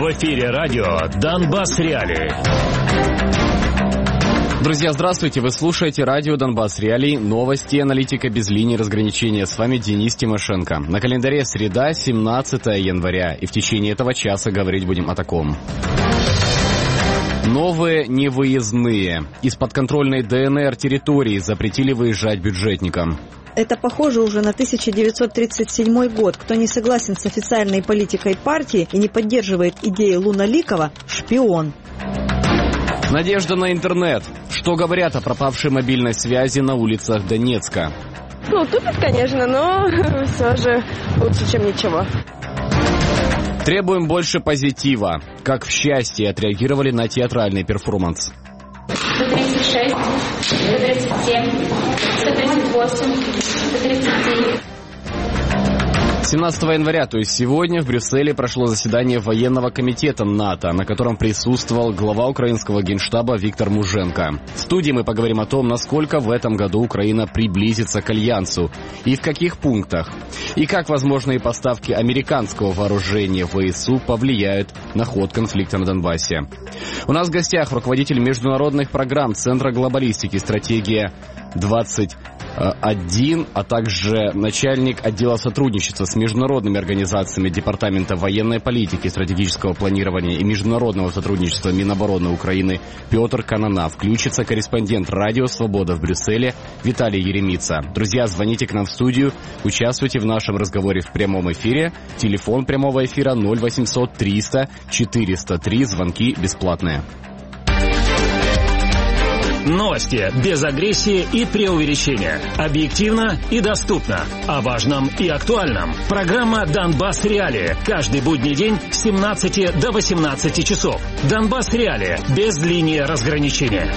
В эфире радио «Донбасс Реалии». Друзья, здравствуйте. Вы слушаете радио «Донбасс Реалии». Новости, аналитика без линии разграничения. С вами Денис Тимошенко. На календаре среда, 17 января. И в течение этого часа говорить будем о таком. Новые невыездные. Из подконтрольной ДНР территории запретили выезжать бюджетникам. Это похоже уже на 1937 год. Кто не согласен с официальной политикой партии и не поддерживает идеи Луналикова – шпион. Надежда на интернет. Что говорят о пропавшей мобильной связи на улицах Донецка? Тупит, конечно, но все же лучше, чем ничего. Требуем больше позитива. Как в счастье отреагировали на театральный перформанс? 136, 137, 138, 139. 17 января, то есть сегодня, в Брюсселе прошло заседание военного комитета НАТО, на котором присутствовал глава украинского генштаба Виктор Муженко. В студии мы поговорим о том, насколько в этом году Украина приблизится к альянсу и в каких пунктах, и как возможные поставки американского вооружения в ВСУ повлияют на ход конфликта на Донбассе. У нас в гостях руководитель международных программ Центра глобалистики «Стратегия 21», а также начальник отдела сотрудничества с международными организациями Департамента военной политики, стратегического планирования и международного сотрудничества Минобороны Украины Петр Канана. Включится корреспондент «Радио Свобода» в Брюсселе Виталий Еремица. Друзья, звоните к нам в студию, участвуйте в нашем разговоре в прямом эфире. Телефон прямого эфира 0800 300 403. Звонки бесплатные. Новости без агрессии и преувеличения. Объективно и доступно. О важном и актуальном. Программа «Донбасс Реалии». Каждый будний день с 17 до 18 часов. «Донбасс Реалии» без линии разграничения.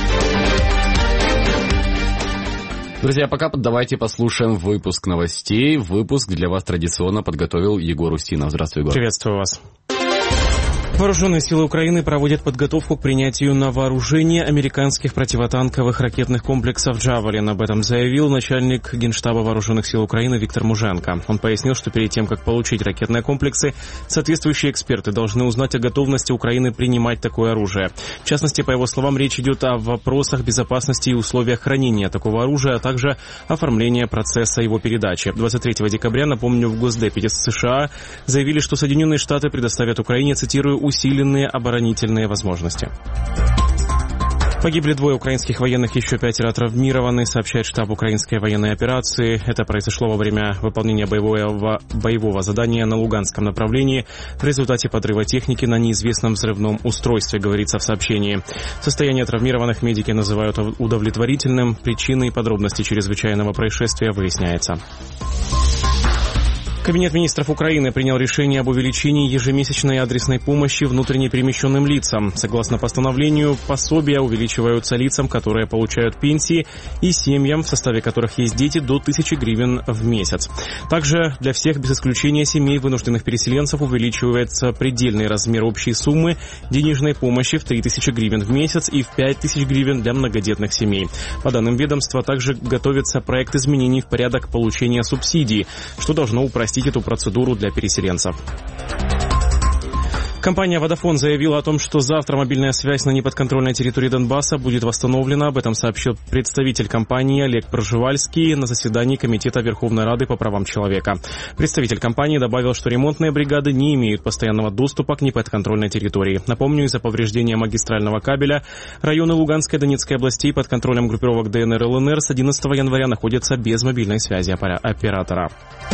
Друзья, пока давайте послушаем выпуск новостей. Выпуск для вас традиционно подготовил Егор Устинов. Здравствуй, Егор. Приветствую вас. Вооруженные силы Украины проводят подготовку к принятию на вооружение американских противотанковых ракетных комплексов «Джавелин». Об этом заявил начальник Генштаба Вооруженных сил Украины Виктор Муженко. Он пояснил, что перед тем, как получить ракетные комплексы, соответствующие эксперты должны узнать о готовности Украины принимать такое оружие. В частности, по его словам, речь идет о вопросах безопасности и условиях хранения такого оружия, а также оформления процесса его передачи. 23 декабря, напомню, в Госдепе США заявили, что Соединенные Штаты предоставят Украине, цитирую, усиленные оборонительные возможности. Погибли 2 украинских военных, еще 5 травмированы, сообщает штаб украинской военной операции. Это произошло во время выполнения боевого задания на Луганском направлении в результате подрыва техники на неизвестном взрывном устройстве, говорится в сообщении. Состояние травмированных медики называют удовлетворительным. Причины и подробности чрезвычайного происшествия выясняются. Кабинет министров Украины принял решение об увеличении ежемесячной адресной помощи внутренне перемещенным лицам. Согласно постановлению, пособия увеличиваются лицам, которые получают пенсии, и семьям, в составе которых есть дети, до 1000 гривен в месяц. Также для всех, без исключения семей вынужденных переселенцев, увеличивается предельный размер общей суммы денежной помощи в 3000 гривен в месяц и в 5000 гривен для многодетных семей. По данным ведомства, также готовится проект изменений в порядок получения субсидий, что должно упростить эту процедуру для переселенцев. Компания «Водафон» заявила о том, что завтра мобильная связь на неподконтрольной территории Донбасса будет восстановлена. Об этом сообщил представитель компании Олег Пржевальский на заседании Комитета Верховной Рады по правам человека. Представитель компании добавил, что ремонтные бригады не имеют постоянного доступа к неподконтрольной территории. Напомню, из-за повреждения магистрального кабеля районы Луганской и Донецкой областей под контролем группировок ДНР и ЛНР с 11 января находятся без мобильной связи оператора.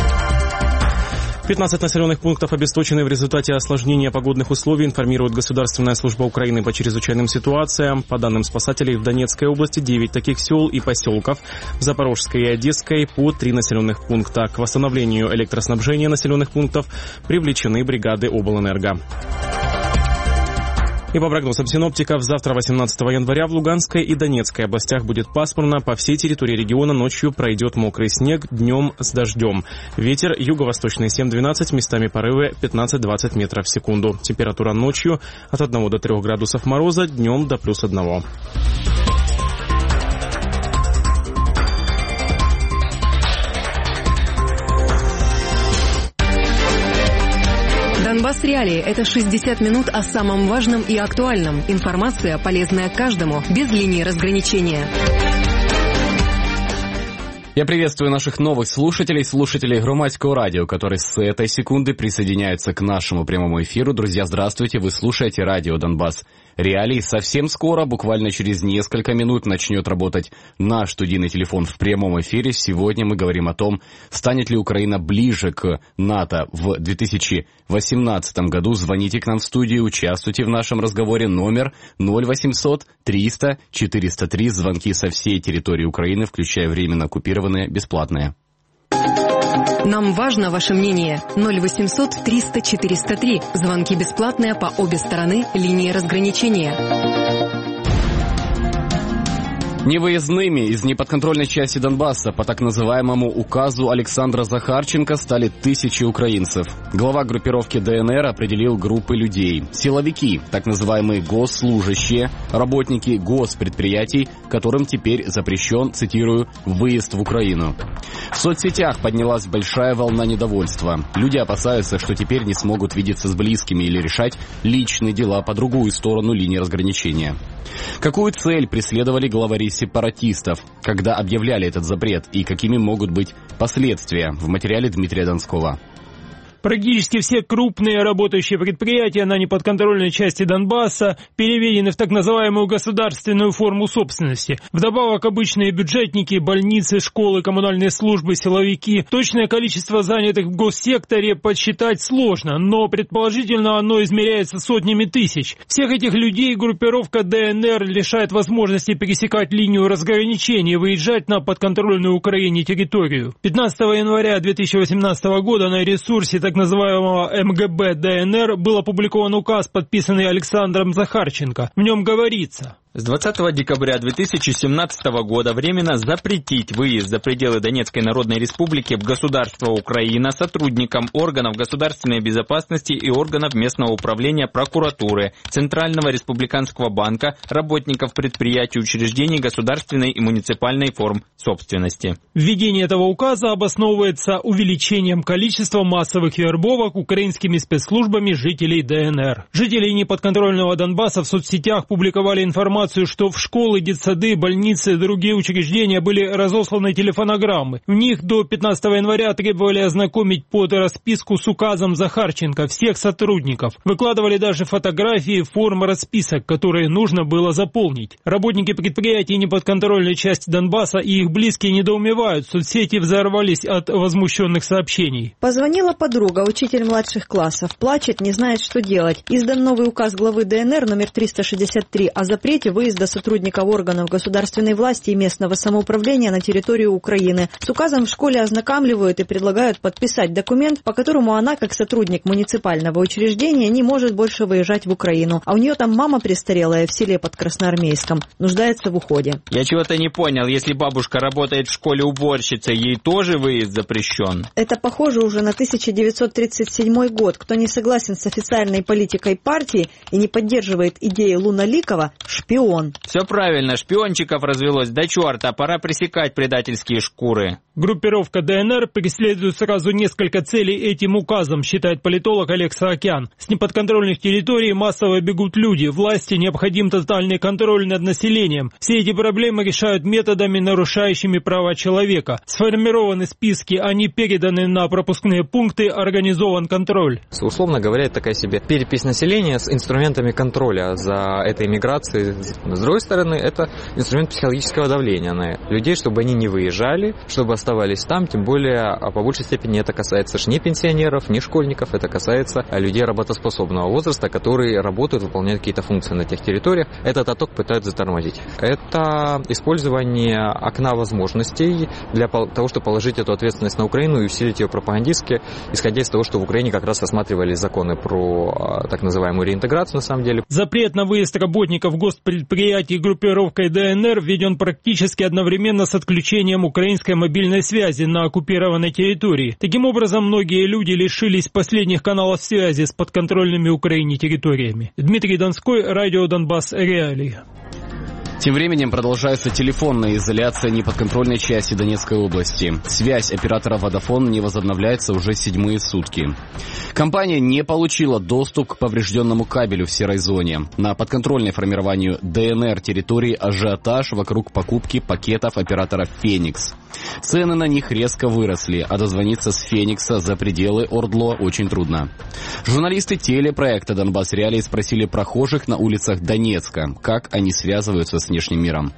15 населенных пунктов обесточены в результате осложнения погодных условий, информирует Государственная служба Украины по чрезвычайным ситуациям. По данным спасателей, в Донецкой области 9 таких сел и поселков, в Запорожской и Одесской по 3 населенных пункта. К восстановлению электроснабжения населенных пунктов привлечены бригады облэнерго. И по прогнозам синоптиков, завтра, 18 января, в Луганской и Донецкой областях будет пасмурно. По всей территории региона ночью пройдет мокрый снег, днем с дождем. Ветер юго-восточный 7-12, местами порывы 15-20 метров в секунду. Температура ночью от 1 до 3 градусов мороза, днем до +1. Донбасс Реалии – это 60 минут о самом важном и актуальном. Информация, полезная каждому, без линии разграничения. Я приветствую наших новых слушателей Громадского радио, которые с этой секунды присоединяются к нашему прямому эфиру. Друзья, здравствуйте, вы слушаете радио Донбасс Реалии. Совсем скоро, буквально через несколько минут, начнет работать наш студийный телефон в прямом эфире. Сегодня мы говорим о том, станет ли Украина ближе к НАТО в 2018 году. Звоните к нам в студию, участвуйте в нашем разговоре. Номер 0800 300 403. Звонки со всей территории Украины, включая временно оккупированные, бесплатные. Нам важно ваше мнение. 0800 300 403. Звонки бесплатные по обе стороны линии разграничения. Невыездными из неподконтрольной части Донбасса по так называемому указу Александра Захарченко стали тысячи украинцев. Глава группировки ДНР определил группы людей. Силовики, так называемые госслужащие, работники госпредприятий, которым теперь запрещен, цитирую, «выезд в Украину». В соцсетях поднялась большая волна недовольства. Люди опасаются, что теперь не смогут видеться с близкими или решать личные дела по другую сторону линии разграничения. Какую цель преследовали главари сепаратистов, когда объявляли этот запрет, и какими могут быть последствия? В материале Дмитрия Донского. Практически все крупные работающие предприятия на неподконтрольной части Донбасса переведены в так называемую государственную форму собственности. Вдобавок обычные бюджетники, больницы, школы, коммунальные службы, силовики. Точное количество занятых в госсекторе подсчитать сложно, но предположительно оно измеряется сотнями тысяч. Всех этих людей группировка ДНР лишает возможности пересекать линию разграничения и выезжать на подконтрольную Украине территорию. 15 января 2018 года на ресурсе так называемого МГБ ДНР был опубликован указ, подписанный Александром Захарченко. В нем говорится: с 20 декабря 2017 года временно запретить выезд за пределы Донецкой Народной Республики в государство Украина сотрудникам органов государственной безопасности и органов местного управления прокуратуры, Центрального республиканского банка, работников предприятий, учреждений государственной и муниципальной форм собственности. Введение этого указа обосновывается увеличением количества массовых вербовок украинскими спецслужбами жителей ДНР. Жители неподконтрольного Донбасса в соцсетях публиковали информацию, что в школы, детсады, больницы и другие учреждения были разосланы телефонограммы. В них до 15 января требовали ознакомить под расписку с указом Захарченко всех сотрудников. Выкладывали даже фотографии, формы расписок, которые нужно было заполнить. Работники предприятий неподконтрольной части Донбасса и их близкие недоумевают. Соцсети взорвались от возмущенных сообщений. Позвонила подруга, учитель младших классов. Плачет, не знает, что делать. Издан новый указ главы ДНР номер 363 о запрете выезда сотрудников органов государственной власти и местного самоуправления на территорию Украины. С указом в школе ознакомливают и предлагают подписать документ, по которому она, как сотрудник муниципального учреждения, не может больше выезжать в Украину. А у нее там мама престарелая в селе под Красноармейском. Нуждается в уходе. Я чего-то не понял. Если бабушка работает в школе уборщицей, ей тоже выезд запрещен? Это похоже уже на 1937 год. Кто не согласен с официальной политикой партии и не поддерживает идеи Луналикова, шпион. Все правильно, шпиончиков развелось до черта, пора пресекать предательские шкуры. Группировка ДНР преследует сразу несколько целей этим указом, считает политолог Олег Саакян. С неподконтрольных территорий массово бегут люди, власти необходим тотальный контроль над населением. Все эти проблемы решают методами, нарушающими права человека. Сформированы списки, они переданы на пропускные пункты, организован контроль. Условно говоря, это такая себе перепись населения с инструментами контроля за этой миграцией. С другой стороны, это инструмент психологического давления на людей, чтобы они не выезжали, чтобы оставались там, тем более, по большей степени это касается не пенсионеров, не школьников, это касается людей работоспособного возраста, которые работают, выполняют какие-то функции на тех территориях. Этот отток пытаются затормозить. Это использование окна возможностей для того, чтобы положить эту ответственность на Украину и усилить ее пропагандистски, исходя из того, что в Украине как раз рассматривались законы про так называемую реинтеграцию на самом деле. Запрет на выезд работников госпредприятий группировкой ДНР введен практически одновременно с отключением украинской мобильной связи на оккупированной территории. Таким образом, многие люди лишились последних каналов связи с подконтрольными Украине территориями. Дмитрий Донской, радио Донбасс Реалии. Тем временем продолжается телефонная изоляция неподконтрольной части Донецкой области. Связь оператора Vodafone не возобновляется уже 7-е сутки. Компания не получила доступ к поврежденному кабелю в серой зоне. На подконтрольной формированию ДНР территории ажиотаж вокруг покупки пакетов оператора «Феникс». Цены на них резко выросли, а дозвониться с «Феникса» за пределы ОРДЛО очень трудно. Журналисты телепроекта «Донбасс Реалии» спросили прохожих на улицах Донецка, как они связываются с внешним миром.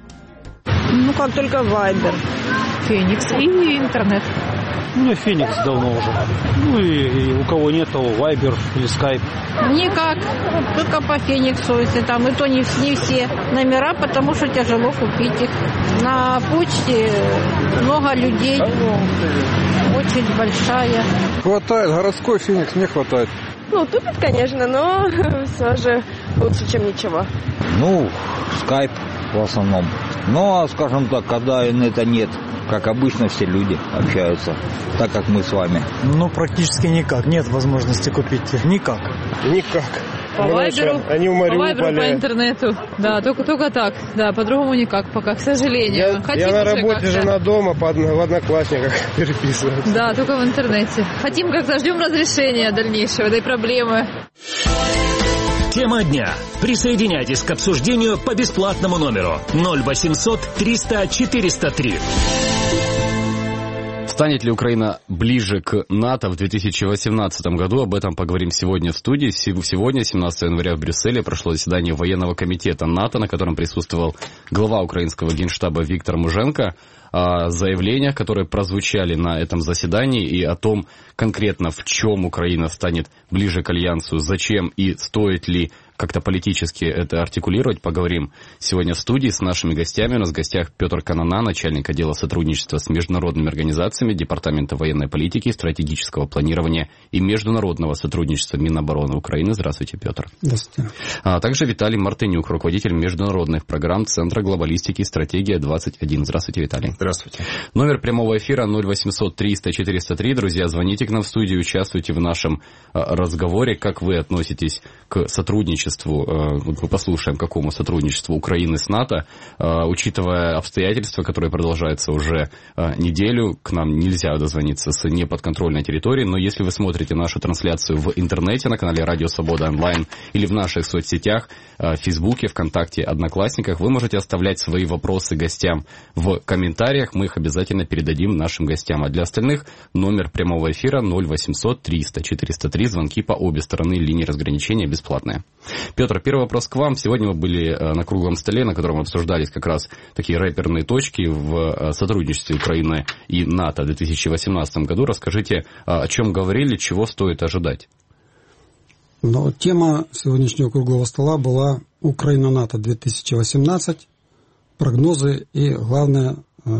Ну, как только Вайбер. Феникс и интернет. У меня Феникс давно уже. Ну и у кого нет, того Вайбер или Скайп. Никак. Только по Фениксу, если там. И то не все номера, потому что тяжело купить их. На почте много людей. Очередь большая. Хватает. Городской Феникс не хватает. Ну, тупит, конечно, но все же лучше, чем ничего. Ну, Скайп в основном. Но, скажем так, когда инета нет, как обычно все люди общаются, так как мы с вами. Ну, практически никак. Нет возможности купить. Никак. Никак. По Вайберу, они в Мариуполе. по интернету. Да, только так. Да, по-другому никак пока, к сожалению. Я на работе, жена дома, в Одноклассниках переписываюсь. Да, только в интернете. Хотим как-то, ждем разрешения дальнейшего этой проблемы. Тема дня. Присоединяйтесь к обсуждению по бесплатному номеру 0800 300 403. Станет ли Украина ближе к НАТО в 2018 году? Об этом поговорим сегодня в студии. Сегодня, 17 января, в Брюсселе прошло заседание военного комитета НАТО, на котором присутствовал глава украинского генштаба Виктор Муженко. О заявлениях, которые прозвучали на этом заседании, и о том конкретно, в чем Украина станет ближе к альянсу, зачем и стоит ли как-то политически это артикулировать, поговорим сегодня в студии с нашими гостями. У нас в гостях Петр Канана, начальник отдела сотрудничества с международными организациями Департамента военной политики, стратегического планирования и международного сотрудничества Минобороны Украины. Здравствуйте, Петр. Здравствуйте. А также Виталий Мартынюк, руководитель международных программ Центра глобалистики «Стратегия-21». Здравствуйте, Виталий. Здравствуйте. Номер прямого эфира 0800 300 403. Друзья, звоните к нам в студию, участвуйте в нашем разговоре. Как вы относитесь к сотрудничеству? Мы послушаем, какому сотрудничеству Украины с НАТО. Учитывая обстоятельства, которые продолжаются уже неделю, к нам нельзя дозвониться с неподконтрольной территории. Но если вы смотрите нашу трансляцию в интернете на канале Радио Свобода онлайн или в наших соцсетях, в Фейсбуке, ВКонтакте, Одноклассниках, вы можете оставлять свои вопросы гостям в комментариях. Мы их обязательно передадим нашим гостям. А для остальных номер прямого эфира 0800 300 403. Звонки по обе стороны линии разграничения бесплатные. Петр, первый вопрос к вам. Сегодня мы были на круглом столе, на котором обсуждались как раз такие рэперные точки в сотрудничестве Украины и НАТО в 2018 году. Расскажите, о чем говорили, чего стоит ожидать? Но тема сегодняшнего круглого стола была Украина-НАТО 2018, прогнозы и, главное,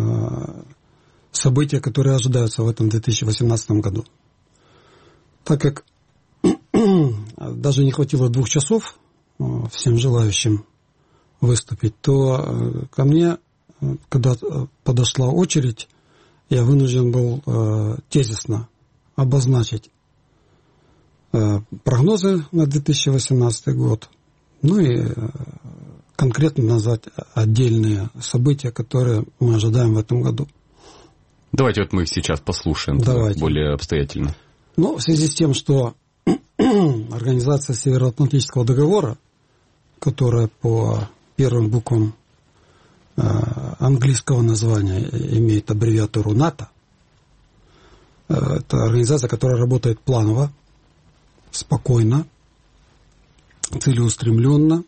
события, которые ожидаются в этом 2018 году. Так как даже не хватило 2 часов всем желающим выступить, то ко мне, когда подошла очередь, я вынужден был тезисно обозначить прогнозы на 2018 год, ну и конкретно назвать отдельные события, которые мы ожидаем в этом году. Давайте вот мы их сейчас послушаем более обстоятельно. Ну, в связи с тем, что Организация Североатлантического договора, которая по первым буквам английского названия имеет аббревиатуру НАТО, это организация, которая работает планово, спокойно, целеустремленно,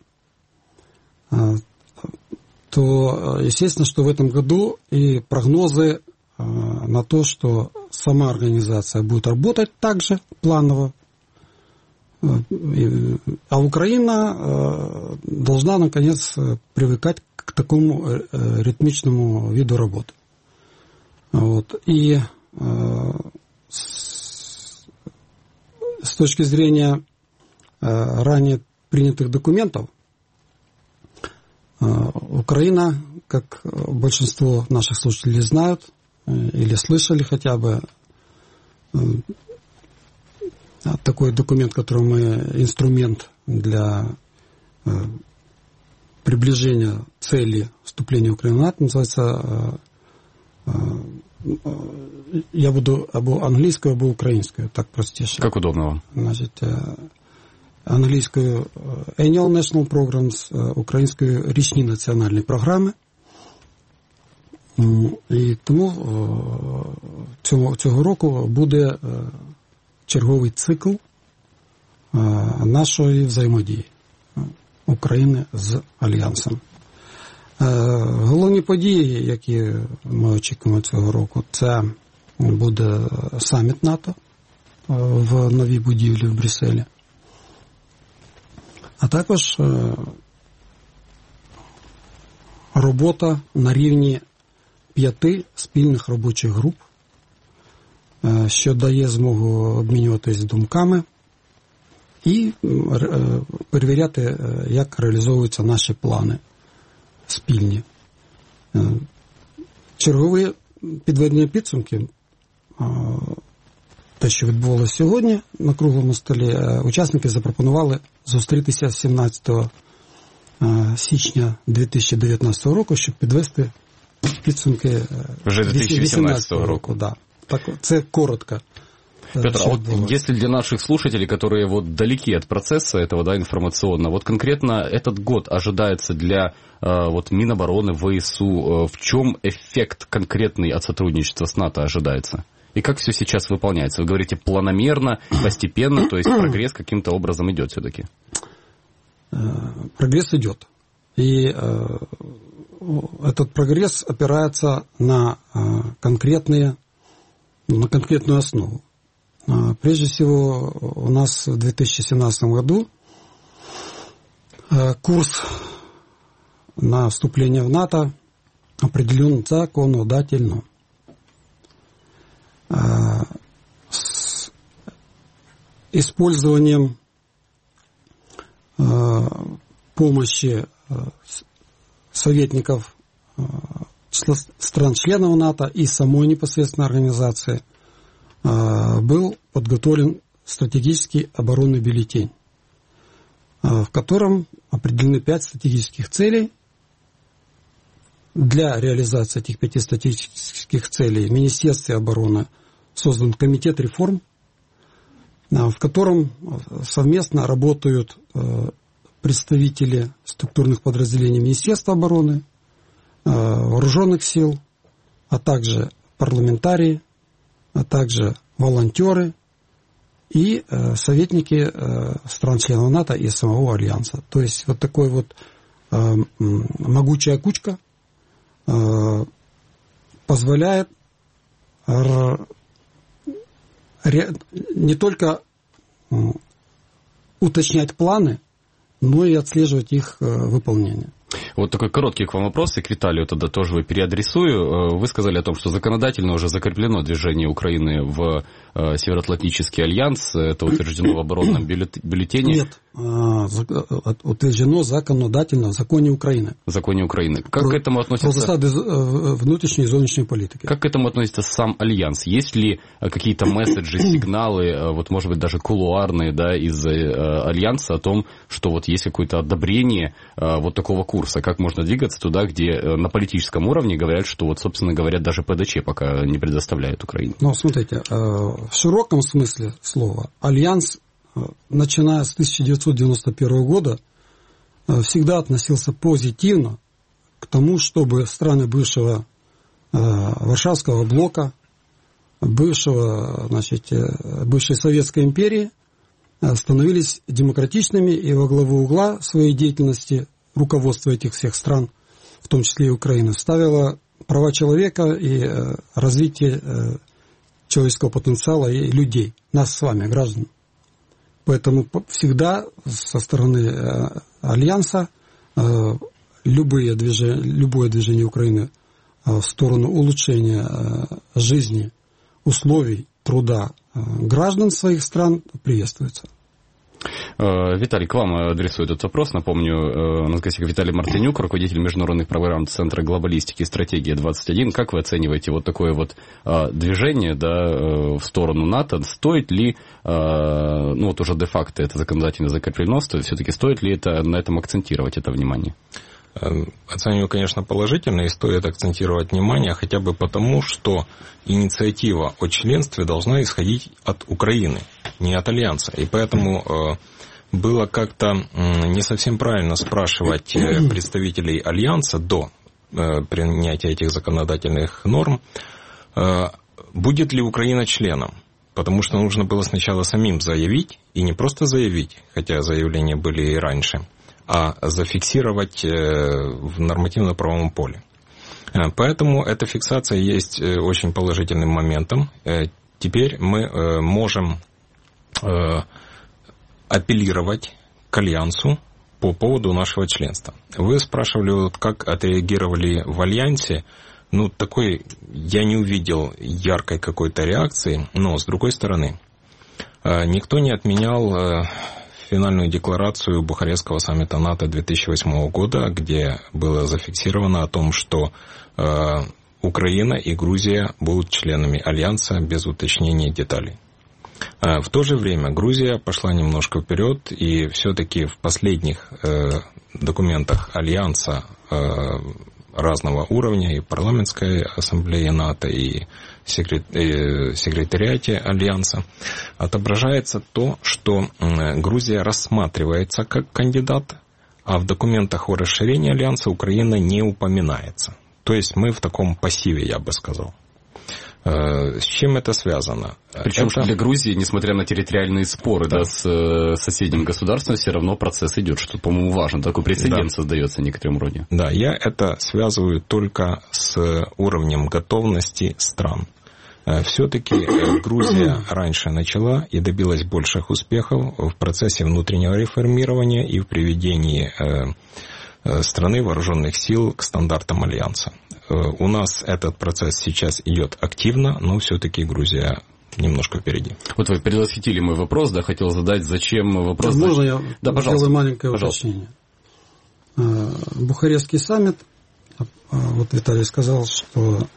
то, естественно, что в этом году и прогнозы на то, что сама организация будет работать также планово, а Украина должна, наконец, привыкать к такому ритмичному виду работы. Вот. И с точки зрения ранее принятых документов, Украина, как большинство наших слушателей знают или слышали хотя бы, такой документ, который мы инструмент для приближения цели вступления Украины в НАТО называется, я буду або англійською, або українською, так простіше. Как удобно вам? Значить, англійською Annual National Programs, українською річні національні програми. І тому цього року буде черговий цикл нашої взаємодії України з Альянсом. Головні події, які ми очікуємо цього року, це буде саміт НАТО в новій будівлі в Брюсселі, а також робота на рівні 5 спільних робочих груп, що дає змогу обмінюватись думками і перевіряти, як реалізовуються наші плани спільні. Чергові підведення підсумків, те, що відбувалося сьогодні на круглому столі, учасники запропонували зустрітися 17 січня 2019 року, щоб підвести підсумки вже 2018 року. Да. Так, це коротко. Петр, а вот если для наших слушателей, которые вот далеки от процесса этого, да, информационно, вот конкретно этот год ожидается для вот Минобороны, ВСУ, в чем эффект конкретный от сотрудничества с НАТО ожидается? И как все сейчас выполняется? Вы говорите планомерно, постепенно, то есть прогресс каким-то образом идет все-таки? Прогресс идет. И этот прогресс опирается на конкретную основу. Прежде всего, у нас в 2017 году курс на вступление в НАТО определен законодательно. С использованием помощи советников стран-членов НАТО и самой непосредственно организации был подготовлен стратегический оборонный бюллетень, в котором определены 5 стратегических целей. Для реализации этих 5 стратегических целей в Министерстве обороны создан комитет реформ, в котором совместно работают представители структурных подразделений Министерства обороны, вооруженных сил, а также парламентарии, а также волонтеры и советники стран-членов НАТО и самого Альянса. То есть вот такой вот могучая кучка позволяет не только уточнять планы, но и отслеживать их выполнение. Вот такой короткий к вам вопрос, и к Виталию тогда тоже вы переадресую. Вы сказали о том, что законодательно уже закреплено движение Украины в Североатлантический альянс. Это утверждено в оборонном бюллетене. Нет, утверждено законодательно в законе Украины. В законе Украины. Как к этому относится... Про засады внутренней и зовнішней политики. Как к этому относится сам альянс? Есть ли какие-то месседжи, сигналы, вот может быть даже кулуарные, да, из альянса о том, что вот есть какое-то одобрение вот такого курса? Как можно двигаться туда, где на политическом уровне говорят, что вот, собственно говоря, даже ПДЧ пока не предоставляет Украине? Ну, смотрите, в широком смысле слова альянс, начиная с 1991 года, всегда относился позитивно к тому, чтобы страны бывшего Варшавского блока, бывшей Советской империи становились демократичными, и во главу угла своей деятельности руководство этих всех стран, в том числе и Украины, ставило права человека и развитие человеческого потенциала и людей, нас с вами, граждан. Поэтому всегда со стороны Альянса любое движение Украины в сторону улучшения жизни, условий труда граждан своих стран приветствуется. Виталий, к вам адресую этот вопрос. Напомню, у нас в гостях Виталий Мартынюк, руководитель международных программ Центра глобалистики и стратегии 21. Как вы оцениваете вот такое вот движение, да, в сторону НАТО? Стоит ли, ну вот уже де-факто это законодательно закреплено, все-таки стоит ли это, на этом акцентировать это внимание? Оцениваю, конечно, положительно, и стоит акцентировать внимание хотя бы потому, что инициатива о членстве должна исходить от Украины, не от Альянса. И поэтому было как-то не совсем правильно спрашивать представителей Альянса до принятия этих законодательных норм, будет ли Украина членом. Потому что нужно было сначала самим заявить, и не просто заявить, хотя заявления были и раньше, а зафиксировать в нормативно-правовом поле. Поэтому эта фиксация есть очень положительным моментом. Теперь мы можем апеллировать к Альянсу по поводу нашего членства. Вы спрашивали, вот как отреагировали в Альянсе. Ну, такой я не увидел яркой какой-то реакции, но, с другой стороны, никто не отменял финальную декларацию Бухарестского саммита НАТО 2008 года, где было зафиксировано о том, что Украина и Грузия будут членами Альянса без уточнения деталей. В то же время Грузия пошла немножко вперед, и все-таки в последних документах Альянса разного уровня, и парламентской ассамблеи НАТО, и секретариате Альянса, отображается то, что Грузия рассматривается как кандидат, а в документах о расширении Альянса Украина не упоминается. То есть мы в таком пассиве, я бы сказал. С чем это связано? Причем что для Грузии, несмотря на территориальные споры с соседним государством, все равно процесс идет, что, по-моему, важно. Такой прецедент создается в некотором роде. Да, я это связываю только с уровнем готовности стран. Все-таки Грузия раньше начала и добилась больших успехов в процессе внутреннего реформирования и в приведении страны вооруженных сил к стандартам Альянса. У нас этот процесс сейчас идет активно, но все-таки Грузия немножко впереди. Вот вы предвосхитили мой вопрос, да, хотел задать, зачем вопрос... Можно я сделаю маленькое уточнение? Бухарестский саммит, вот Виталий сказал, что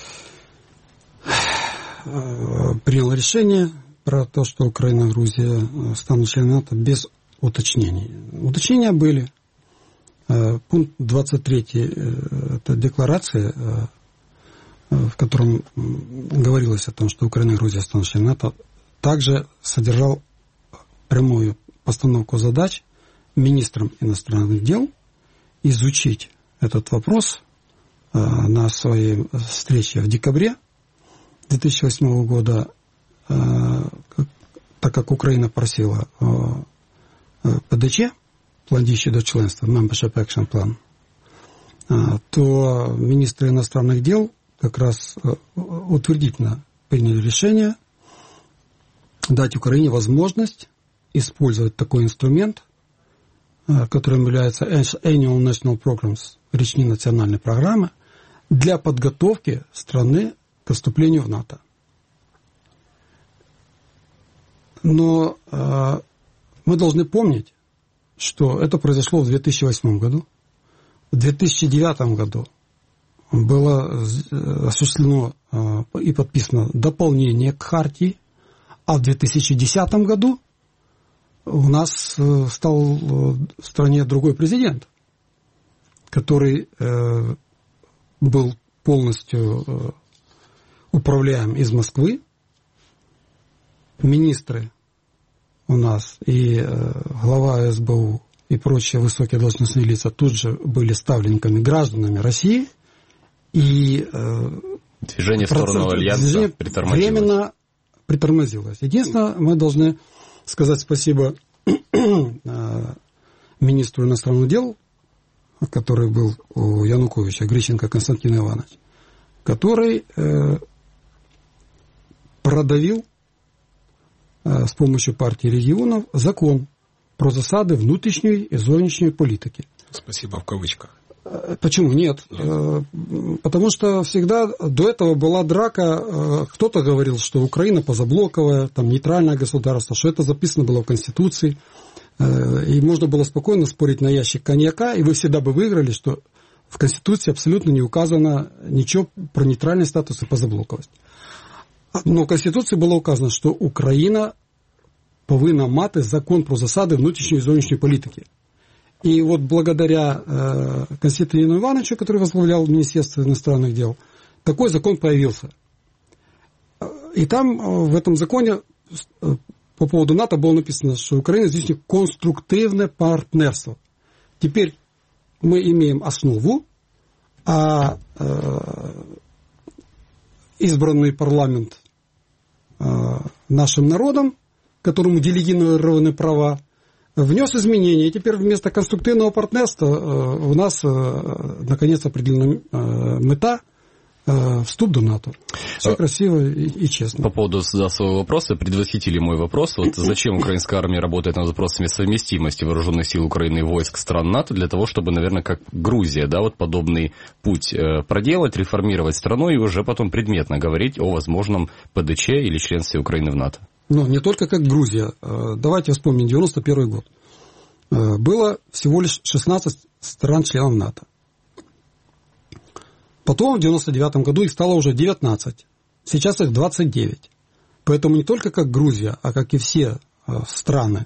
принял решение про то, что Украина и Грузия станут членами НАТО без уточнений. Уточнения были. Пункт 23 это декларации, в котором говорилось о том, что Украина и Грузия станут членами НАТО, также содержал прямую постановку задач министрам иностранных дел изучить этот вопрос на своей встрече в декабре 2008 года, так как Украина просила ПДЧ, план действий до членства, Membership Action Plan, то министры иностранных дел как раз утвердительно приняли решение дать Украине возможность использовать такой инструмент, которым является Annual National Programs, речные национальные программы, для подготовки страны к вступлению в НАТО. Но мы должны помнить, что это произошло в 2008 году. В 2009 году было осуществлено и подписано дополнение к хартии, а в 2010 году у нас стал в стране другой президент, который был полностью управляем из Москвы. Министры у нас и глава СБУ и прочие высокие должностные лица тут же были ставленниками гражданами России, и движение в сторону Альянса временно притормозилось. Единственное, мы должны сказать спасибо министру иностранных дел, который был у Януковича, Грищенко Константин Иванович, который продавил с помощью партии регионов закон про засады внутренней и зовнішньої политики. Спасибо в кавычках. Почему нет? Потому что всегда до этого была драка. Кто-то говорил, что Украина позаблоковая, там нейтральное государство, что это записано было в Конституции. И можно было спокойно спорить на ящик коньяка, и вы всегда бы выиграли, что в Конституции абсолютно не указано ничего про нейтральный статус и позаблоковость. Но в Конституции было указано, что Україна повинна мати закон про засади внутрішньої і зовнішньої політики. И вот благодаря Константину Ивановичу, который возглавлял Министерство иностранных дел, такой закон появился. И там в этом законе по поводу НАТО было написано, что Украина здесь конструктивное партнерство. Теперь мы имеем основу, а избранный парламент нашим народом, которому делегированы права, внес изменения. И теперь вместо конструктивного партнерства у нас наконец определена мета вступ до НАТО. Все красиво и честно. По поводу своего вопроса, предвосхитили мой вопрос. Вот зачем украинская армия работает над вопросами совместимости вооруженных сил Украины и войск стран НАТО? Для того, чтобы, наверное, как Грузия, да, вот подобный путь проделать, реформировать страну и уже потом предметно говорить о возможном ПДЧ или членстве Украины в НАТО. Ну, не только как Грузия. Давайте вспомним 91 год. Было всего лишь 16 стран-членов НАТО. Потом в 99 году их стало уже 19. Сейчас их 29. Поэтому не только как Грузия, а как и все страны,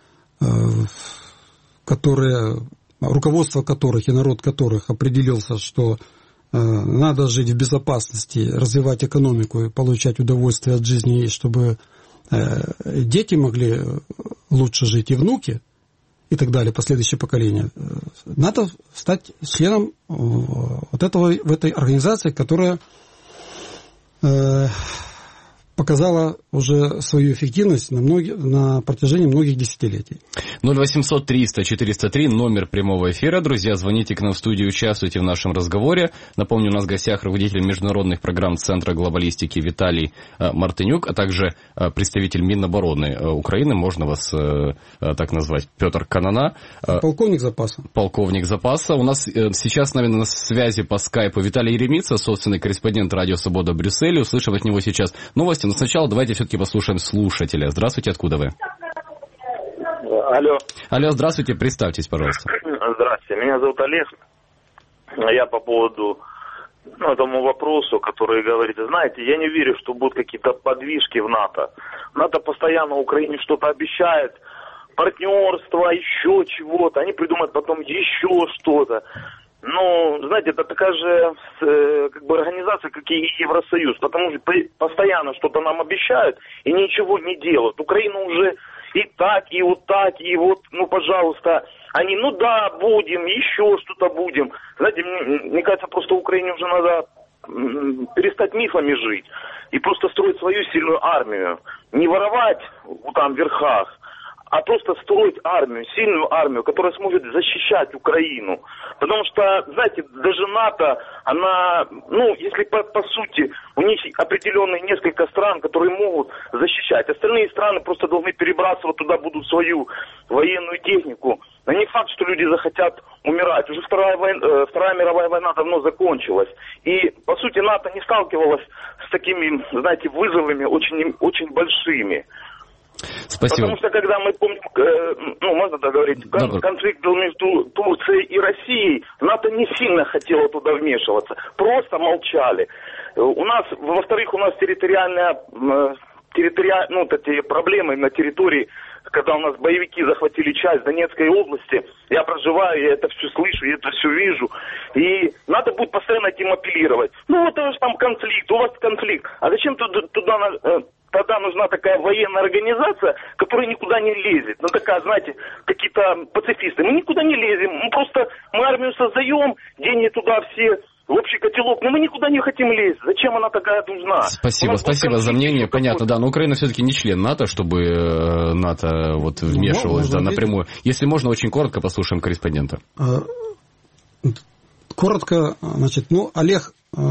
которые, руководство которых и народ которых определился, что надо жить в безопасности, развивать экономику и получать удовольствие от жизни, чтобы дети могли лучше жить и внуки, и так далее, последующее поколение. Надо стать членом вот в этой организации, которая показала уже свою эффективность на протяжении многих десятилетий. 0800 300 403, номер прямого эфира. Друзья, звоните к нам в студию, участвуйте в нашем разговоре. Напомню, у нас в гостях руководитель международных программ Центра глобалистики Виталий Мартынюк, а также представитель Минобороны Украины, можно вас так назвать, Петр Канана. Полковник запаса. Полковник запаса. У нас сейчас, наверное, на связи по скайпу Виталий Еремица, собственный корреспондент Радио Свобода в Брюсселе. Услышим от него сейчас новости. Но сначала давайте все-таки послушаем слушателя. Здравствуйте, откуда вы? Алло. Алло, здравствуйте, представьтесь, пожалуйста. Здравствуйте, меня зовут Олег. Я по поводу этому вопросу, который говорите, знаете, я не верю, что будут какие-то подвижки в НАТО. НАТО постоянно Украине что-то обещает, партнерство, еще чего-то. Они придумают потом еще что-то. Ну, знаете, это такая же как бы организация, как и Евросоюз, потому что постоянно что-то нам обещают и ничего не делают. Украина уже и так, и вот так, и вот, ну, пожалуйста, они, ну да, будем, еще что-то будем. Знаете, мне кажется, просто Украине уже надо перестать мифами жить и просто строить свою сильную армию. Не воровать там в верхах, а просто строить армию, сильную армию, которая сможет защищать Украину. Потому что, знаете, даже НАТО, она, ну, если по сути, у них определенные несколько стран, которые могут защищать. Остальные страны просто должны перебрасывать туда, будут свою военную технику. Но не факт, что люди захотят умирать. Уже Вторая мировая война давно закончилась. И, по сути, НАТО не сталкивалась с такими, знаете, вызовами очень, очень большими. Спасибо. Потому что, когда мы помним, ну, можно так говорить, конфликт был между Турцией и Россией, НАТО не сильно хотело туда вмешиваться, просто молчали. У нас, во-вторых, у нас эти проблемы на территории, когда у нас боевики захватили часть Донецкой области, я проживаю, я это все слышу, я это все вижу, и надо будет постоянно этим апеллировать. Ну, это же там конфликт, у вас конфликт, а зачем тогда нужна такая военная организация, которая никуда не лезет. Ну, такая, знаете, какие-то пацифисты. Мы никуда не лезем. Мы армию создаем, деньги туда все в общий котелок. Но мы никуда не хотим лезть. Зачем она такая нужна? Спасибо за мнение. Понятно, да. Но Украина все-таки не член НАТО, чтобы НАТО вот вмешивалось напрямую. Если можно, очень коротко послушаем корреспондента. Коротко, значит, Олег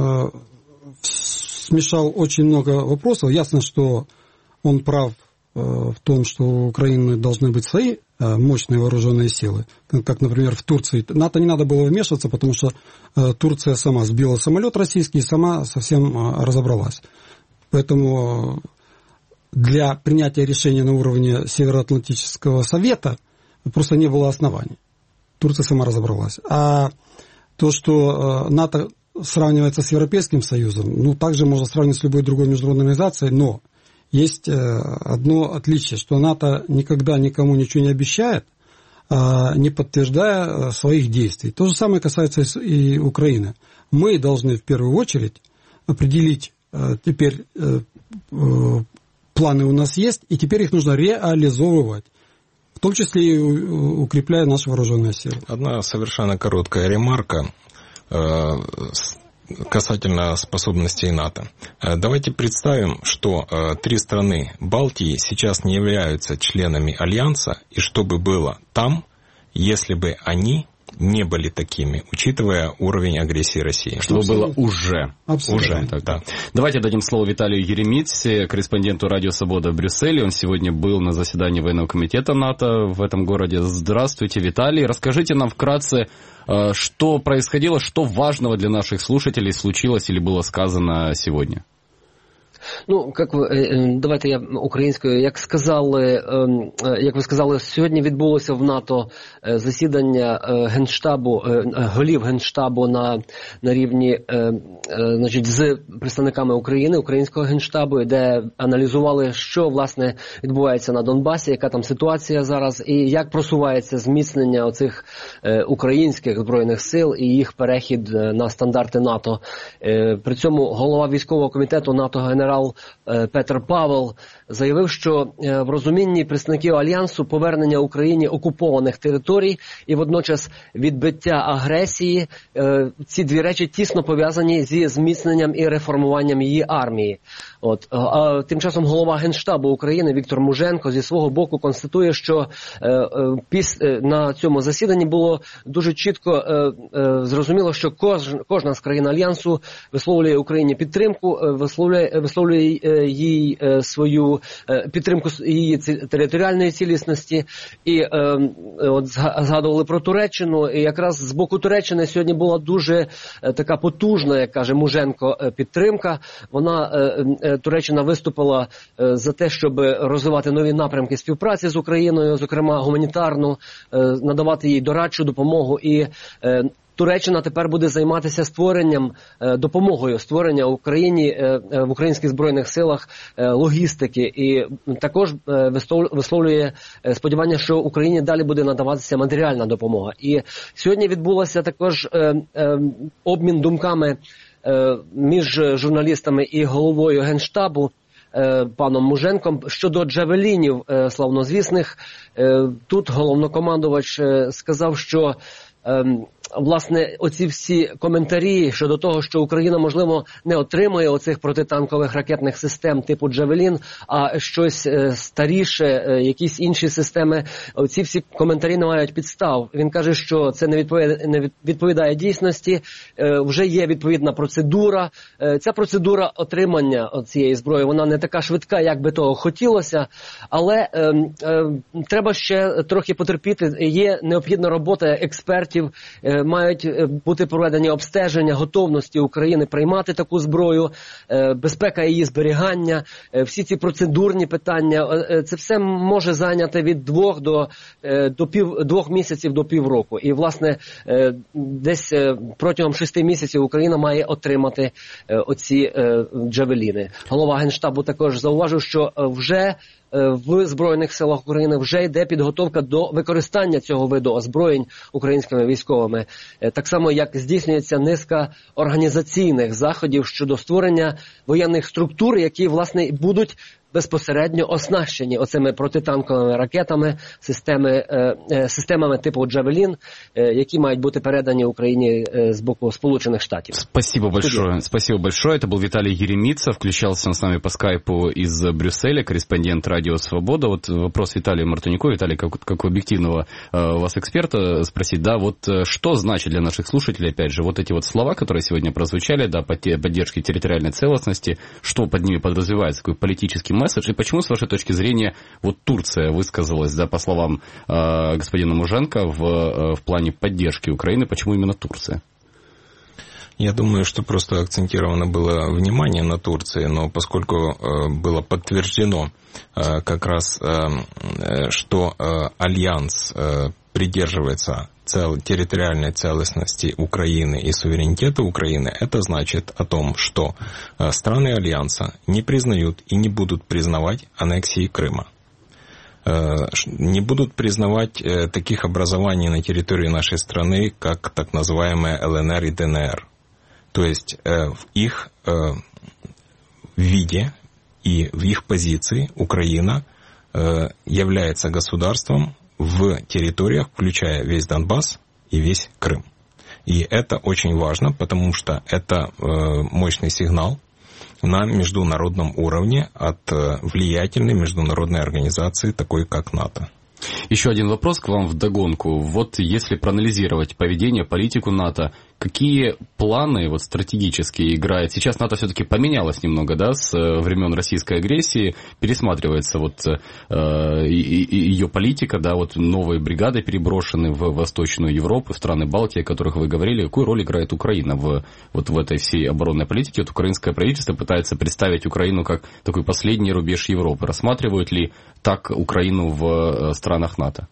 смешал очень много вопросов. Ясно, что он прав в том, что у Украины должны быть свои мощные вооруженные силы. Как, например, в Турции. НАТО не надо было вмешиваться, потому что Турция сама сбила самолет российский и сама совсем разобралась. Поэтому для принятия решения на уровне Североатлантического совета просто не было оснований. Турция сама разобралась. А то, что НАТО сравнивается с Европейским Союзом, также можно сравнивать с любой другой международной организацией, но есть одно отличие, что НАТО никогда никому ничего не обещает, не подтверждая своих действий. То же самое касается и Украины. Мы должны в первую очередь определить теперь планы у нас есть, и теперь их нужно реализовывать, в том числе и укрепляя наши вооруженные силы. Одна совершенно короткая ремарка касательно способностей НАТО. Давайте представим, что 3 страны Балтии сейчас не являются членами Альянса, и что бы было там, если бы они не были такими, учитывая уровень агрессии России. Чтобы было уже. Абсолютно. Уже. Да. Давайте дадим слово Виталию Еремитсе, корреспонденту Радио Свобода в Брюсселе. Он сегодня был на заседании военного комитета НАТО в этом городе. Здравствуйте, Виталий. Расскажите нам вкратце, что происходило, что важного для наших слушателей случилось или было сказано сегодня. Ну, давайте я українською. Як ви сказали, сьогодні відбулося в НАТО засідання Генштабу, голів Генштабу на рівні, значить, з представниками України, українського Генштабу, де аналізували, що, власне, відбувається на Донбасі, яка там ситуація зараз, і як просувається зміцнення оцих українських збройних сил і їх перехід на стандарти НАТО. При цьому голова військового комітету НАТО генерал Петр Павел заявив, що в розумінні представників Альянсу повернення Україні окупованих територій і водночас відбиття агресії, ці дві речі тісно пов'язані зі зміцненням і реформуванням її армії. А тим часом голова Генштабу України Віктор Муженко зі свого боку констатує, що на цьому засіданні було дуже чітко зрозуміло, що кожна з країн Альянсу висловлює Україні підтримку, висловлює їй свою підтримку її територіальної цілісності. І от згадували про Туреччину, і якраз з боку Туреччини сьогодні була дуже така потужна, як каже Муженко, підтримка. Туреччина виступила за те, щоб розвивати нові напрямки співпраці з Україною, зокрема гуманітарну, надавати їй дорадчу допомогу. І Туреччина тепер буде займатися допомогою створення Україні, в українських збройних силах логістики. І також висловлює сподівання, що Україні далі буде надаватися матеріальна допомога. І сьогодні відбулося також обмін думками між журналістами і головою Генштабу паном Муженком щодо джавелінів славнозвісних. Тут головнокомандувач сказав, що власне, оці всі коментарі щодо того, що Україна, можливо, не отримує оцих протитанкових ракетних систем типу «Джавелін», а щось старіше, якісь інші системи, ці всі коментарі не мають підстав. Він каже, що це не відповідає дійсності, вже є відповідна процедура. Ця процедура отримання цієї зброї, вона не така швидка, як би того хотілося, але треба ще трохи потерпіти. Є необхідна робота експертів, мають бути проведені обстеження готовності України приймати таку зброю, безпека її зберігання, всі ці процедурні питання. Це все може зайняти від 2 місяців до півроку. І, власне, десь протягом 6 місяців Україна має отримати оці джавеліни. Голова Генштабу також зауважив, що вже в Збройних силах України вже йде підготовка до використання цього виду озброєнь українськими військовими. Так само, як здійснюється низка організаційних заходів щодо створення воєнних структур, які, власне, будуть безпосередньо оснащені оцими протитанковими ракетами, системами типу «Джавелін», які мають бути передані Україні з боку Сполучених Штатів. Спасибо большое. Это был Виталий Еремитса, включался он с нами по скайпу из Брюсселя, корреспондент Радио Свобода. Вот вопрос Виталию Мартынюку. Виталий, как у объективного у вас эксперта спросить, да, вот что значит для наших слушателей, опять же, вот эти вот слова, которые сегодня прозвучали, да, поддержки территориальной целостности, что под ними подразумевается, какой политический месседж, и почему, с вашей точки зрения, вот Турция высказалась, да, по словам господина Муженко, в плане поддержки Украины, почему именно Турция? Я думаю, что просто акцентировано было внимание на Турции, но поскольку было подтверждено как раз, что Альянс придерживается территориальной целостности Украины и суверенитета Украины, это значит о том, что страны Альянса не признают и не будут признавать аннексии Крыма. не будут признавать таких образований на территории нашей страны, как так называемые ЛНР и ДНР. То есть в их виде и в их позиции Украина является государством в территориях, включая весь Донбасс и весь Крым. И это очень важно, потому что это мощный сигнал на международном уровне от влиятельной международной организации, такой как НАТО. Еще один вопрос к вам вдогонку. Вот если проанализировать поведение, политику НАТО, какие планы вот стратегические играет? Сейчас НАТО все-таки поменялось немного, да, с времен российской агрессии, пересматривается вот ее политика, да, вот новые бригады переброшены в Восточную Европу, в страны Балтии, о которых вы говорили. Какую роль играет Украина в этой всей оборонной политике? Вот украинское правительство пытается представить Украину как такой последний рубеж Европы. Рассматривают ли так Украину в странах НАТО?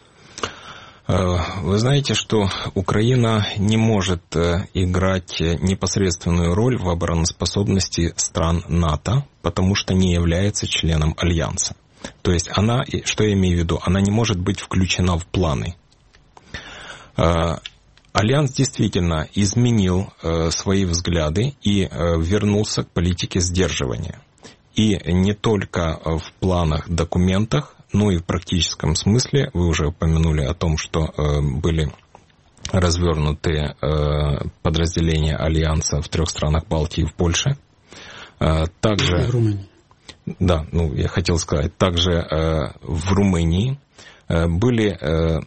Вы знаете, что Украина не может играть непосредственную роль в обороноспособности стран НАТО, потому что не является членом Альянса. То есть она, что я имею в виду, она не может быть включена в планы. Альянс действительно изменил свои взгляды и вернулся к политике сдерживания. И не только в планах, документах, но и в практическом смысле. Вы уже упомянули о том, что были развернуты подразделения Альянса в 3 странах Балтии и в Польше. Также, в Румынии. Да, я хотел сказать, также в Румынии были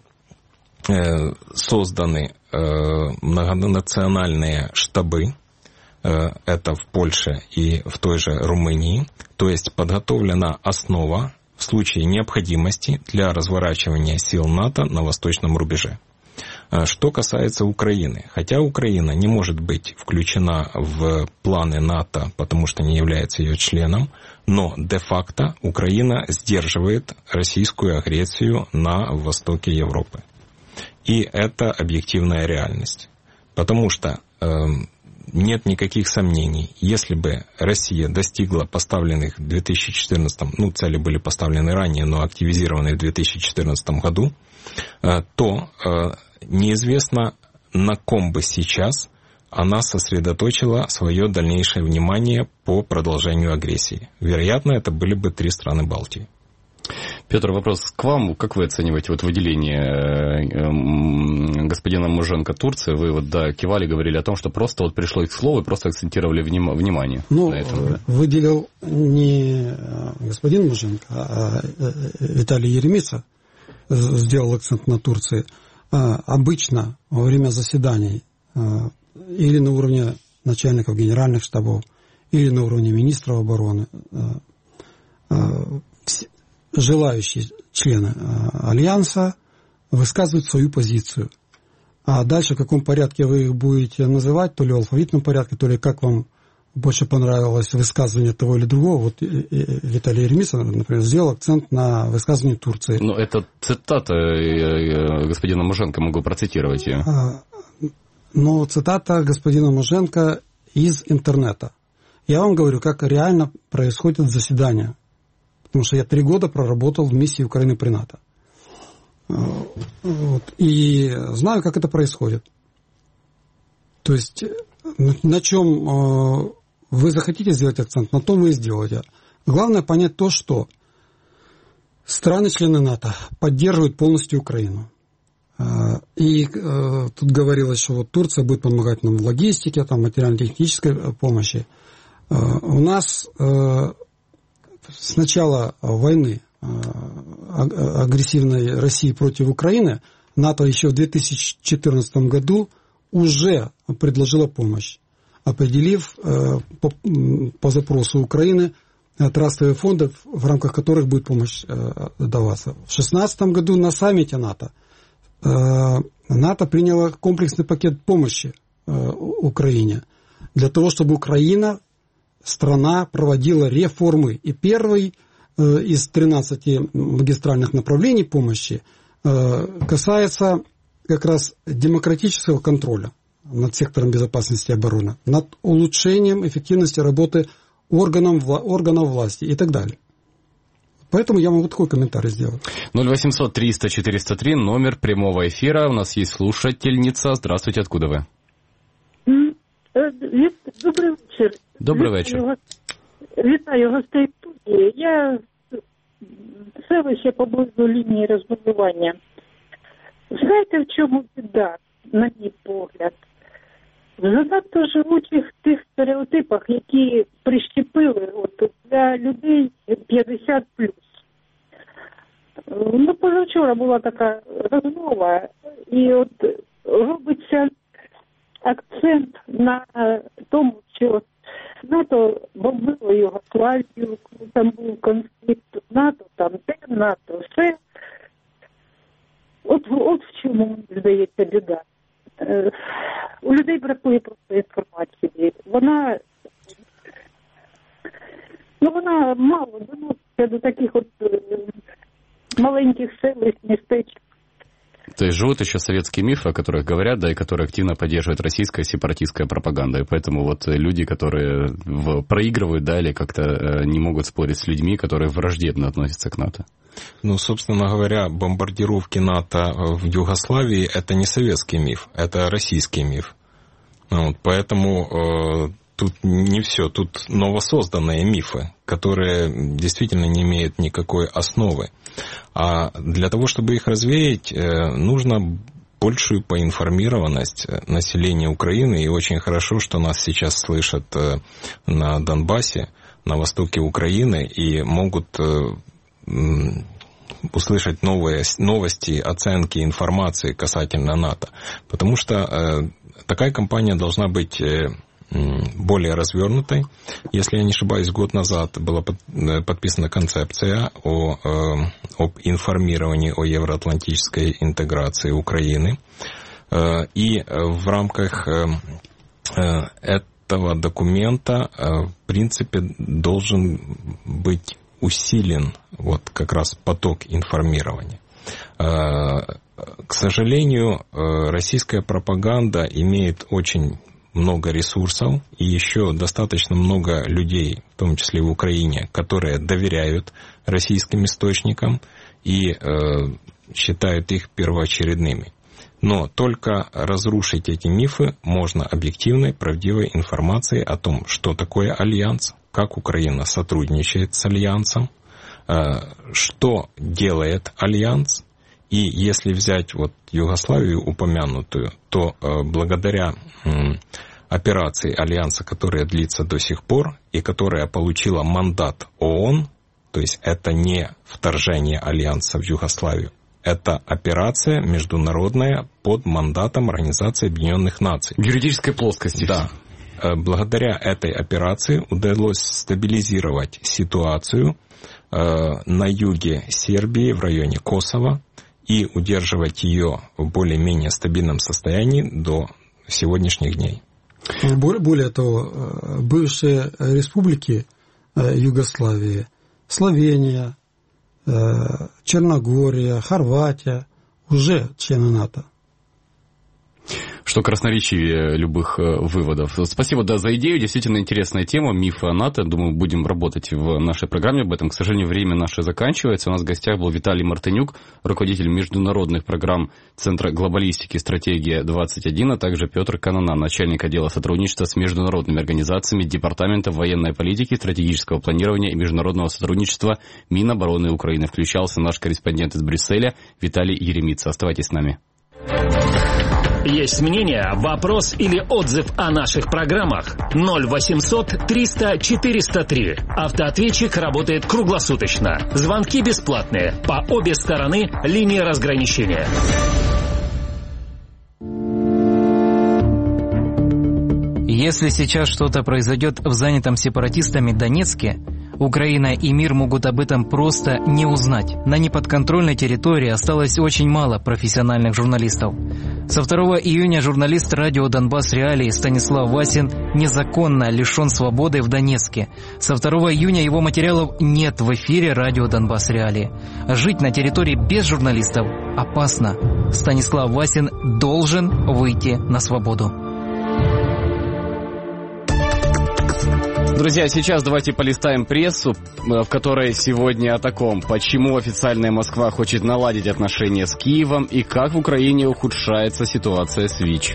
созданы многонациональные штабы. Это в Польше и в той же Румынии. То есть подготовлена основа в случае необходимости для разворачивания сил НАТО на восточном рубеже. Что касается Украины, хотя Украина не может быть включена в планы НАТО, потому что не является ее членом, но де-факто Украина сдерживает российскую агрессию на востоке Европы. И это объективная реальность. Потому что нет никаких сомнений, если бы Россия достигла поставленных в 2014, цели были поставлены ранее, но активизированы в 2014 году, то неизвестно, на ком бы сейчас она сосредоточила свое дальнейшее внимание по продолжению агрессии. Вероятно, это были бы 3 страны Балтии. Петр, вопрос к вам. Как вы оцениваете выделение господина Муженко Турции? Вы кивали, говорили о том, что просто пришло их слово и просто акцентировали внимание на этом. Выделил не господин Муженко, а Виталий Еремица сделал акцент на Турции. Обычно во время заседаний или на уровне начальников генеральных штабов, или на уровне министров обороны желающие члены Альянса высказывают свою позицию. А дальше в каком порядке вы их будете называть, то ли в алфавитном порядке, то ли как вам больше понравилось высказывание того или другого. Вот Виталий Еремица, например, сделал акцент на высказывании Турции. Но это цитата господина Муженко, могу процитировать ее. Но цитата господина Муженко из интернета. Я вам говорю, как реально происходит заседание. Потому что я 3 года проработал в миссии Украины при НАТО. И знаю, как это происходит. То есть, на чем вы захотите сделать акцент, на том вы и сделаете. Главное понять то, что страны-члены НАТО поддерживают полностью Украину. И тут говорилось, что Турция будет помогать нам в логистике, материально-технической помощи. У нас с начала войны агрессивной России против Украины НАТО еще в 2014 году уже предложила помощь, определив по запросу Украины трастовые фонды, в рамках которых будет помощь даваться. В 2016 году на саммите НАТО НАТО приняло комплексный пакет помощи Украине для того, чтобы Украина, страна, проводила реформы. И первый из 13 магистральных направлений помощи касается как раз демократического контроля над сектором безопасности и обороны, над улучшением эффективности работы органов власти и так далее. Поэтому я могу такой комментарий сделать. 0800-300-403, номер прямого эфира. У нас есть слушательница. Здравствуйте, откуда вы? Добрий вечір. Добрий вечір. Вітаю гостей студії. Я селище поблизу лінії розмежування. Знаєте, в чому біда, на мій погляд? В занадто живучих тих стереотипах, які прищепили для людей 50+. Ну, позавчора була така розмова, і робиться акцент на тому, що НАТО бомбило Югославію, коли там був конфлікт, НАТО там те, НАТО все. От в чому, мені здається, біда. У людей бракує просто інформації. Вона мало доноситься до таких маленьких селищ, местечек. То есть живут еще советские мифы, о которых говорят, да, и которые активно поддерживает российская сепаратистская пропаганда. И поэтому люди, которые проигрывают, да, или как-то не могут спорить с людьми, которые враждебно относятся к НАТО. Ну, собственно говоря, бомбардировки НАТО в Югославии – это не советский миф, это российский миф. Поэтому тут не все, тут новосозданные мифы, которые действительно не имеют никакой основы. А для того, чтобы их развеять, нужно большую поинформированность населения Украины. И очень хорошо, что нас сейчас слышат на Донбассе, на востоке Украины, и могут услышать новости, оценки, информации касательно НАТО. Потому что такая кампания должна быть более развернутой. Если я не ошибаюсь, год назад была подписана концепция об информировании о евроатлантической интеграции Украины. И в рамках этого документа, в принципе, должен быть усилен как раз поток информирования. К сожалению, российская пропаганда имеет очень много ресурсов и еще достаточно много людей, в том числе в Украине, которые доверяют российским источникам и считают их первоочередными. Но только разрушить эти мифы можно объективной, правдивой информацией о том, что такое альянс, как Украина сотрудничает с альянсом, что делает альянс. И если взять Югославию упомянутую, то благодаря операции альянса, которая длится до сих пор и которая получила мандат ООН, то есть это не вторжение альянса в Югославию, это операция международная под мандатом Организации Объединенных Наций. В юридической плоскости. Да. Благодаря этой операции удалось стабилизировать ситуацию на юге Сербии, в районе Косово, и удерживать ее в более-менее стабильном состоянии до сегодняшних дней. Более того, бывшие республики Югославии, Словения, Черногория, Хорватия уже члены НАТО. Что красноречивее любых выводов. Спасибо, за идею. Действительно интересная тема. Мифы о НАТО. Думаю, будем работать в нашей программе об этом. К сожалению, время наше заканчивается. У нас в гостях был Виталий Мартынюк, руководитель международных программ Центра глобалистики «Стратегия-21», а также Петр Кананан, начальник отдела сотрудничества с международными организациями Департамента военной политики, стратегического планирования и международного сотрудничества Минобороны Украины. Включался наш корреспондент из Брюсселя Виталий Еремица. Оставайтесь с нами. Есть мнение, вопрос или отзыв о наших программах? 0800 300 403. Автоответчик работает круглосуточно. Звонки бесплатные. По обе стороны линии разграничения. Если сейчас что-то произойдет в занятом сепаратистами Донецке, Украина и мир могут об этом просто не узнать. На неподконтрольной территории осталось очень мало профессиональных журналистов. Со 2 июня журналист радио «Донбасс Реалии» Станислав Васин незаконно лишен свободы в Донецке. Со 2 июня его материалов нет в эфире радио «Донбасс Реалии». Жить на территории без журналистов опасно. Станислав Васин должен выйти на свободу. Друзья, сейчас давайте полистаем прессу, в которой сегодня о таком, почему официальная Москва хочет наладить отношения с Киевом и как в Украине ухудшается ситуация с ВИЧ.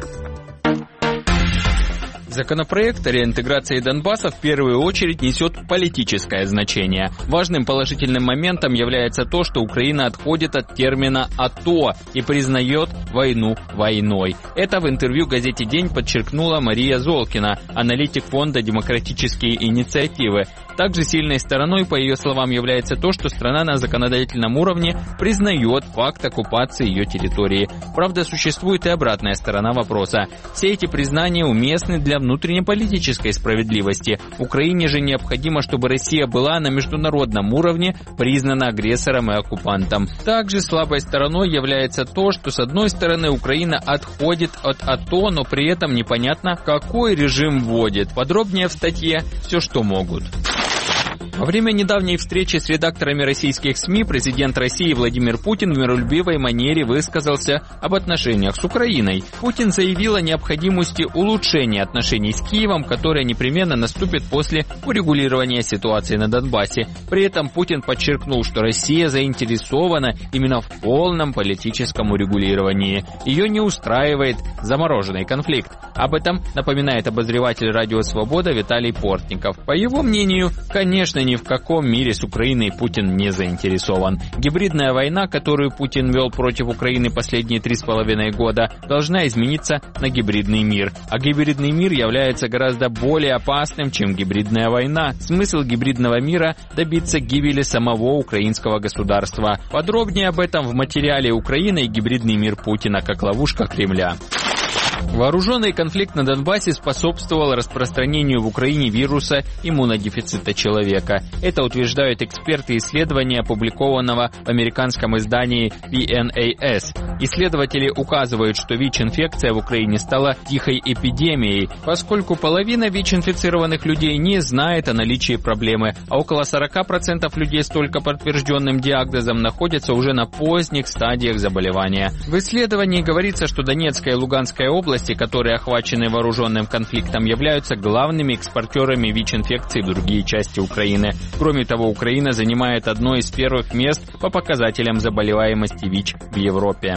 Законопроект о реинтеграции Донбасса в первую очередь несет политическое значение. Важным положительным моментом является то, что Украина отходит от термина «АТО» и признает войну войной. Это в интервью газете «День» подчеркнула Мария Золкина, аналитик фонда «Демократические инициативы». Также сильной стороной, по ее словам, является то, что страна на законодательном уровне признает факт оккупации ее территории. Правда, существует и обратная сторона вопроса. Все эти признания уместны для внутреннеполитической справедливости. Украине же необходимо, чтобы Россия была на международном уровне признана агрессором и оккупантом. Также слабой стороной является то, что с одной стороны Украина отходит от АТО, но при этом непонятно, какой режим вводит. Подробнее в статье «Все, что могут». Во время недавней встречи с редакторами российских СМИ президент России Владимир Путин в миролюбивой манере высказался об отношениях с Украиной. Путин заявил о необходимости улучшения отношений с Киевом, которое непременно наступит после урегулирования ситуации на Донбассе. При этом Путин подчеркнул, что Россия заинтересована именно в полном политическом урегулировании. Ее не устраивает замороженный конфликт. Об этом напоминает обозреватель «Радио Свобода» Виталий Портников. По его мнению, конечно, ни в каком мире с Украиной Путин не заинтересован. Гибридная война, которую Путин вел против Украины последние 3,5 года, должна измениться на гибридный мир. А гибридный мир является гораздо более опасным, чем гибридная война. Смысл гибридного мира – добиться гибели самого украинского государства. Подробнее об этом в материале «Украина и гибридный мир Путина как ловушка Кремля». Вооруженный конфликт на Донбассе способствовал распространению в Украине вируса иммунодефицита человека. Это утверждают эксперты исследования, опубликованного в американском издании PNAS. Исследователи указывают, что ВИЧ-инфекция в Украине стала тихой эпидемией, поскольку половина ВИЧ-инфицированных людей не знает о наличии проблемы, а около 40% людей с только подтвержденным диагнозом находятся уже на поздних стадиях заболевания. В исследовании говорится, что Донецкая и Луганская области, которые охвачены вооруженным конфликтом, являются главными экспортерами ВИЧ-инфекции в другие части Украины. Кроме того, Украина занимает одно из первых мест по показателям заболеваемости ВИЧ в Европе.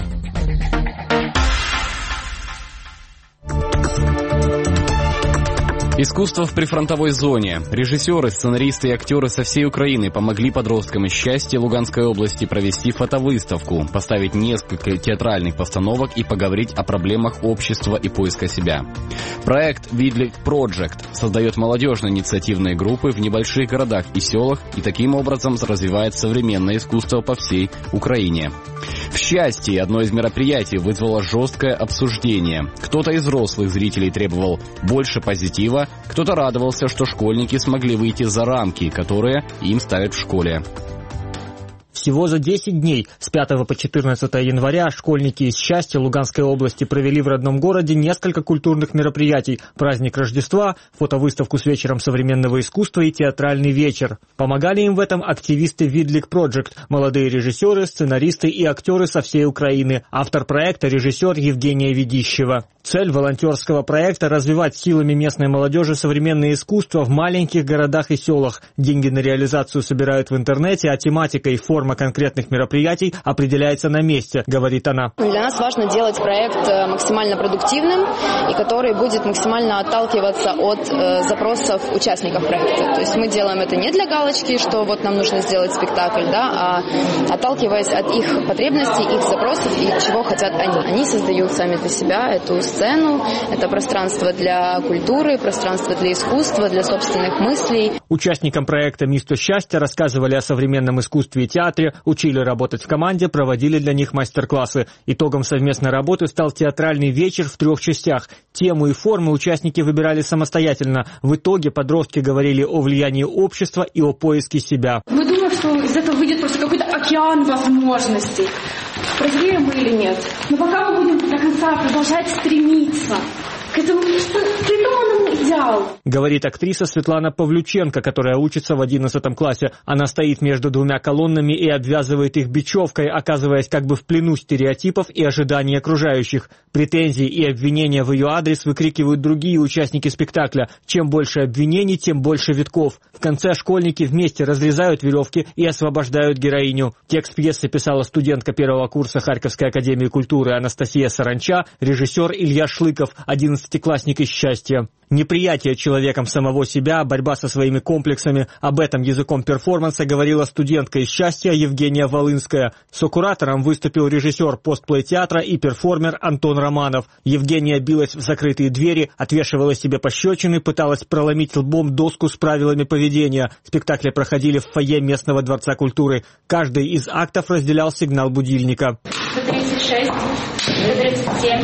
Искусство в прифронтовой зоне. Режиссеры, сценаристы и актеры со всей Украины помогли подросткам из Счастья Луганской области провести фотовыставку, поставить несколько театральных постановок и поговорить о проблемах общества и поиска себя. Проект «Vidlik Project» создает молодежные инициативные группы в небольших городах и селах и таким образом развивает современное искусство по всей Украине. В Счастье одно из мероприятий вызвало жесткое обсуждение. Кто-то из взрослых зрителей требовал больше позитива, кто-то радовался, что школьники смогли выйти за рамки, которые им ставят в школе. Всего за 10 дней, с 5 по 14 января, школьники из Счастья Луганской области провели в родном городе несколько культурных мероприятий. Праздник Рождества, фотовыставку с вечером современного искусства и театральный вечер. Помогали им в этом активисты Vidlik Project, молодые режиссеры, сценаристы и актеры со всей Украины. Автор проекта – режиссер Евгения Ведищева. Цель волонтерского проекта – развивать силами местной молодежи современное искусство в маленьких городах и селах. Деньги на реализацию собирают в интернете, а тематика и форма конкретных мероприятий определяется на месте, говорит она. Для нас важно делать проект максимально продуктивным и который будет максимально отталкиваться от запросов участников проекта. То есть мы делаем это не для галочки, что вот нам нужно сделать спектакль, да, а отталкиваясь от их потребностей, их запросов и чего хотят они. Они создают сами для себя эту сцену, это пространство для культуры, пространство для искусства, для собственных мыслей. Участникам проекта «Місто счастья» рассказывали о современном искусстве и театре, учили работать в команде, проводили для них мастер-классы. Итогом совместной работы стал театральный вечер в 3 частях. Тему и формы участники выбирали самостоятельно. В итоге подростки говорили о влиянии общества и о поиске себя. Мы думаем, что из этого выйдет просто какой-то океан возможностей. Прозреем мы или нет. Но пока мы будем до конца продолжать стремиться к этому придуманному идеал. Говорит актриса Светлана Павлюченко, которая учится в 11 классе. Она стоит между двумя колоннами и обвязывает их бечевкой, оказываясь как бы в плену стереотипов и ожиданий окружающих. Претензии и обвинения в ее адрес выкрикивают другие участники спектакля. Чем больше обвинений, тем больше витков. В конце школьники вместе разрезают веревки и освобождают героиню. Текст пьесы писала студентка первого курса Харьковской академии культуры Анастасия Саранча, режиссер Илья Шлыков, 11-классник из «Счастья». Неприятие человеком самого себя, борьба со своими комплексами. Об этом языком перформанса говорила студентка из «Счастья» Евгения Волынская. Сокуратором выступил режиссер постплей-театра и перформер Антон Романов. Евгения билась в закрытые двери, отвешивала себе пощечины, пыталась проломить лбом доску с правилами поведения. Спектакли проходили в фойе местного дворца культуры. Каждый из актов разделял сигнал будильника. 136, 137,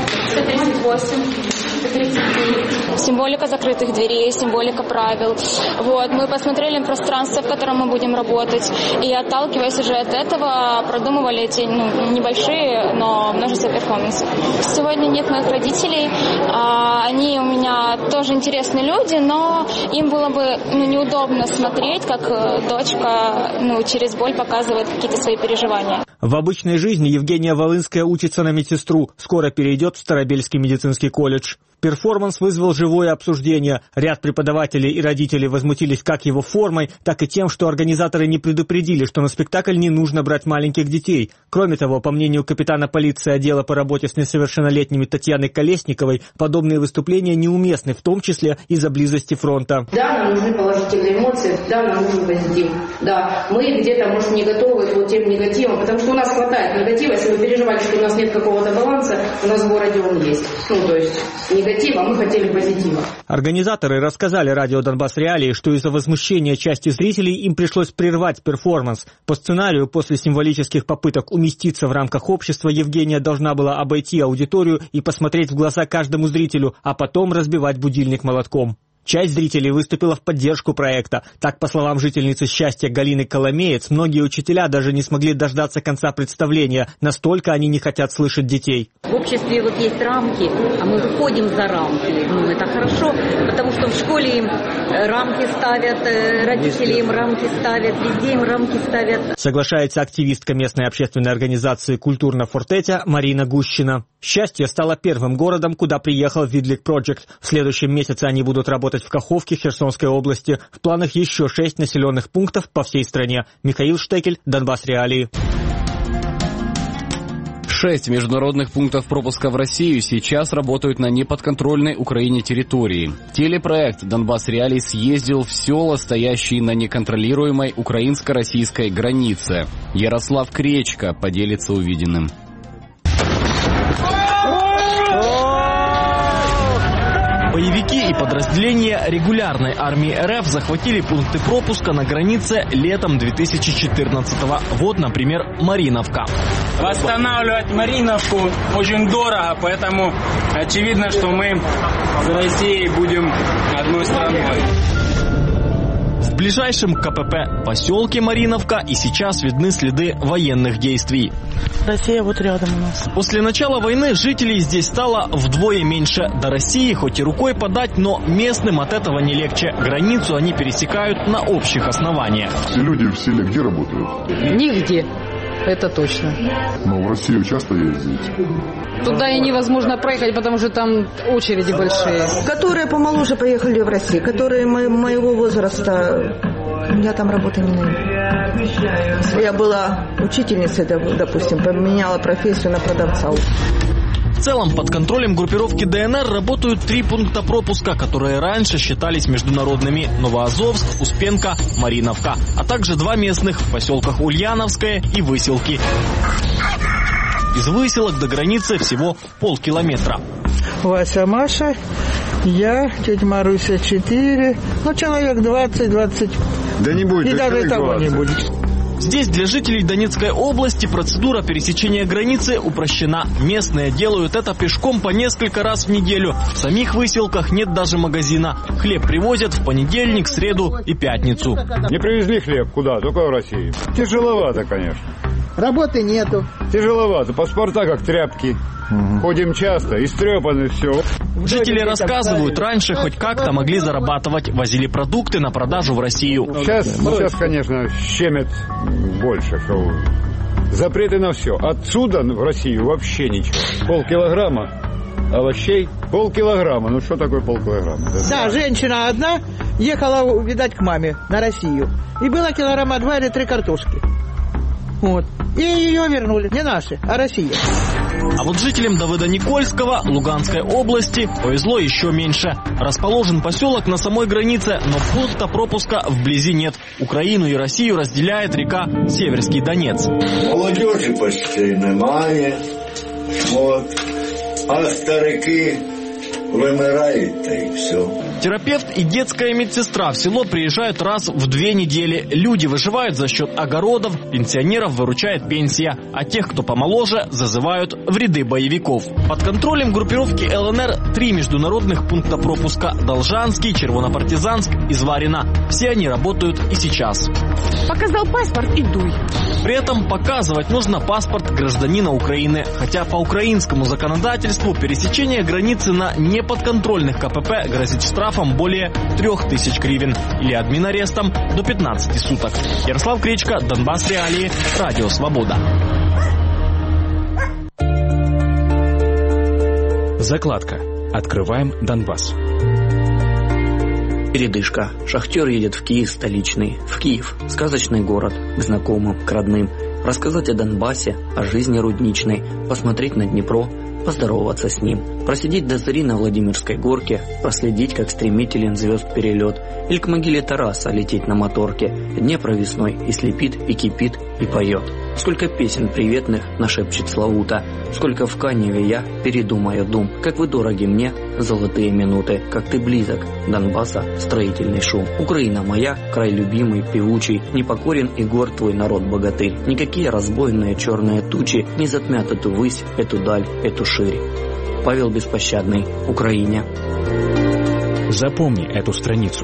138, 139. Символика закрытых дверей, символика правил. Вот, мы посмотрели на пространство, в котором мы будем работать, и отталкиваясь уже от этого, продумывали эти небольшие, но множество перформансов. Сегодня нет моих родителей, они у меня тоже интересные люди, но им было бы неудобно смотреть, как дочка через боль показывает какие-то свои переживания. В обычной жизни Евгения Волынская учится на медсестру, скоро перейдет в Старобельский медицинский колледж. Перформанс вызвал живое обсуждение. Ряд преподавателей и родителей возмутились как его формой, так и тем, что организаторы не предупредили, что на спектакль не нужно брать маленьких детей. Кроме того, по мнению капитана полиции отдела по работе с несовершеннолетними Татьяны Колесниковой, подобные выступления неуместны, в том числе из-за близости фронта. Да, нам нужны положительные эмоции, да, нам нужен позитив. Да, мы где-то, может, не готовы к вот тем негативам, потому что у нас хватает негатива. Если вы переживали, что у нас нет какого-то баланса, у нас в городе он есть. То есть негатива, мы хотели позитива. Организаторы рассказали радио «Донбасс Реалии», что из-за возмущения части зрителей им пришлось прервать перформанс. По сценарию, после символических попыток уместиться в рамках общества, Евгения должна была обойти аудиторию и посмотреть в глаза каждому зрителю, а потом разбивать будильник молотком. Часть зрителей выступила в поддержку проекта. Так, по словам жительницы «Счастья» Галины Коломеец, многие учителя даже не смогли дождаться конца представления. Настолько они не хотят слышать детей. В обществе вот есть рамки, а мы выходим за рамки. Это хорошо, потому что в школе им рамки ставят, родители им рамки ставят, везде им рамки ставят. Соглашается активистка местной общественной организации «Культурна Фортетя» Марина Гущина. «Счастье» стало первым городом, куда приехал Видлик Project. В следующем месяце они будут работать в Каховке, Херсонской области. В планах еще 6 населенных пунктов по всей стране. Михаил Штекель, Донбасс Реалии. 6 международных пунктов пропуска в Россию сейчас работают на неподконтрольной Украине территории. Телепроект «Донбасс Реалии» съездил в села, стоящие на неконтролируемой украинско-российской границе. Ярослав Кречко поделится увиденным. Боевики и подразделения регулярной армии РФ захватили пункты пропуска на границе летом 2014-го. Вот, например, Мариновка. Восстанавливать Мариновку очень дорого, поэтому очевидно, что мы с Россией будем одной страной. В ближайшем КПП поселке Мариновка и сейчас видны следы военных действий. Россия вот рядом у нас. После начала войны жителей здесь стало вдвое меньше. До России хоть и рукой подать, но местным от этого не легче. Границу они пересекают на общих основаниях. Все люди в селе где работают? Нигде. Это точно. Но в Россию часто ездите? Туда и невозможно проехать, потому что там очереди большие. Которые помоложе поехали в Россию, которые моего возраста, я там работы не найду. Я была учительницей, допустим, поменяла профессию на продавца. В целом, под контролем группировки ДНР работают 3 пункта пропуска, которые раньше считались международными: Новоазовск, Успенка, Мариновка, а также 2 местных в поселках Ульяновское и Выселки. Из Выселок до границы всего полкилометра. Вася, Маша, я, тетя Маруся 4, человек 20-20. Да не будет. И даже того не будет. Здесь для жителей Донецкой области процедура пересечения границы упрощена. Местные делают это пешком по несколько раз в неделю. В самих Выселках нет даже магазина. Хлеб привозят в понедельник, среду и пятницу. Не привезли хлеб куда? Только в Россию. Тяжеловато, конечно. работы нету. Тяжеловато, паспорта как тряпки. Ходим часто, истрепаны все. Жители рассказывают, раньше хоть как-то могли зарабатывать, возили продукты на продажу в Россию. Сейчас, конечно, щемят больше. Запреты на все. Отсюда в Россию вообще ничего. Полкилограмма овощей, полкилограмма. Ну что такое полкилограмма? Да, женщина одна ехала, видать, к маме на Россию. И было килограмма 2 или 3 картошки. Вот. И ее вернули. Не наши, а Россия. А вот жителям Давыдо-Никольского, Луганской области, повезло еще меньше. Расположен поселок на самой границе, но пункта пропуска вблизи нет. Украину и Россию разделяет река Северский Донец. Молодежи почти немає. Вот. А старики вымирают, и все. Терапевт и детская медсестра в село приезжают раз в 2 недели. Люди выживают за счет огородов, пенсионеров выручает пенсия, а тех, кто помоложе, зазывают в ряды боевиков. Под контролем группировки ЛНР 3 международных пункта пропуска: Должанский, Червонопартизанск и Зварино. Все они работают и сейчас. Показал паспорт и дуй. При этом показывать нужно паспорт гражданина Украины, хотя по украинскому законодательству пересечение границы на неподконтрольных КПП грозит штрафом более 3000 гривен или админарестом до 15 суток. Ярослав Кречко, Донбасс Реалии, Радио Свобода. Закладка. Открываем Донбасс. Передышка. Шахтер едет в Киев столичный. В Киев. Сказочный город. К знакомым, к родным. Рассказать о Донбассе, о жизни рудничной. Посмотреть на Днепро. Поздороваться с ним. Просидеть до зари на Владимирской горке. Проследить, как стремителен звезд перелет. Или к могиле Тараса лететь на моторке. Днепр весной и слепит, и кипит, и поет. Сколько песен приветных нашепчет Славута. Сколько в Каневе я передумаю дум. Как вы дороги мне, золотые минуты. Как ты близок, Донбасса, строительный шум. Украина моя, край любимый, певучий. Непокорен и горд твой народ-богатырь. Никакие разбойные черные тучи не затмят эту высь, эту даль, эту ширь. Павел Беспощадный, Украине. Запомни эту страницу.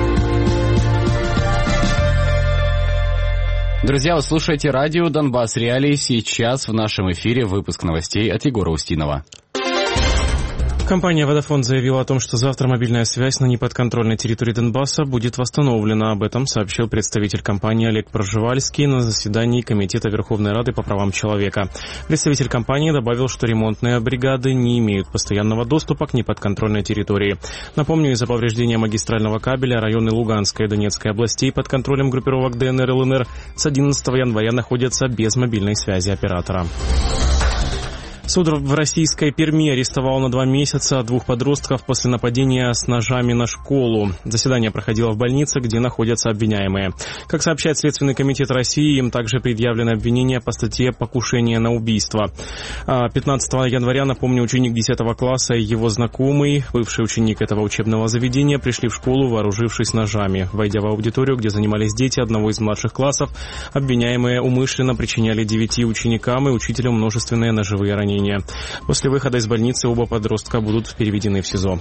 Друзья, вы слушаете радио «Донбасс Реалии». Сейчас в нашем эфире выпуск новостей от Егора Устинова. Компания Vodafone заявила о том, что завтра мобильная связь на неподконтрольной территории Донбасса будет восстановлена. Об этом сообщил представитель компании Олег Пржевальский на заседании Комитета Верховной Рады по правам человека. Представитель компании добавил, что ремонтные бригады не имеют постоянного доступа к неподконтрольной территории. Напомню, из-за повреждения магистрального кабеля районы Луганской и Донецкой областей под контролем группировок ДНР и ЛНР с 11 января находятся без мобильной связи оператора. Суд в российской Перми арестовал на 2 месяца 2 подростков после нападения с ножами на школу. Заседание проходило в больнице, где находятся обвиняемые. Как сообщает Следственный комитет России, им также предъявлено обвинение по статье «Покушение на убийство». 15 января, напомню, ученик 10 класса и его знакомый, бывший ученик этого учебного заведения, пришли в школу, вооружившись ножами. Войдя в аудиторию, где занимались дети одного из младших классов, обвиняемые умышленно причиняли 9 ученикам и учителю множественные ножевые ранения. После выхода из больницы оба подростка будут переведены в СИЗО.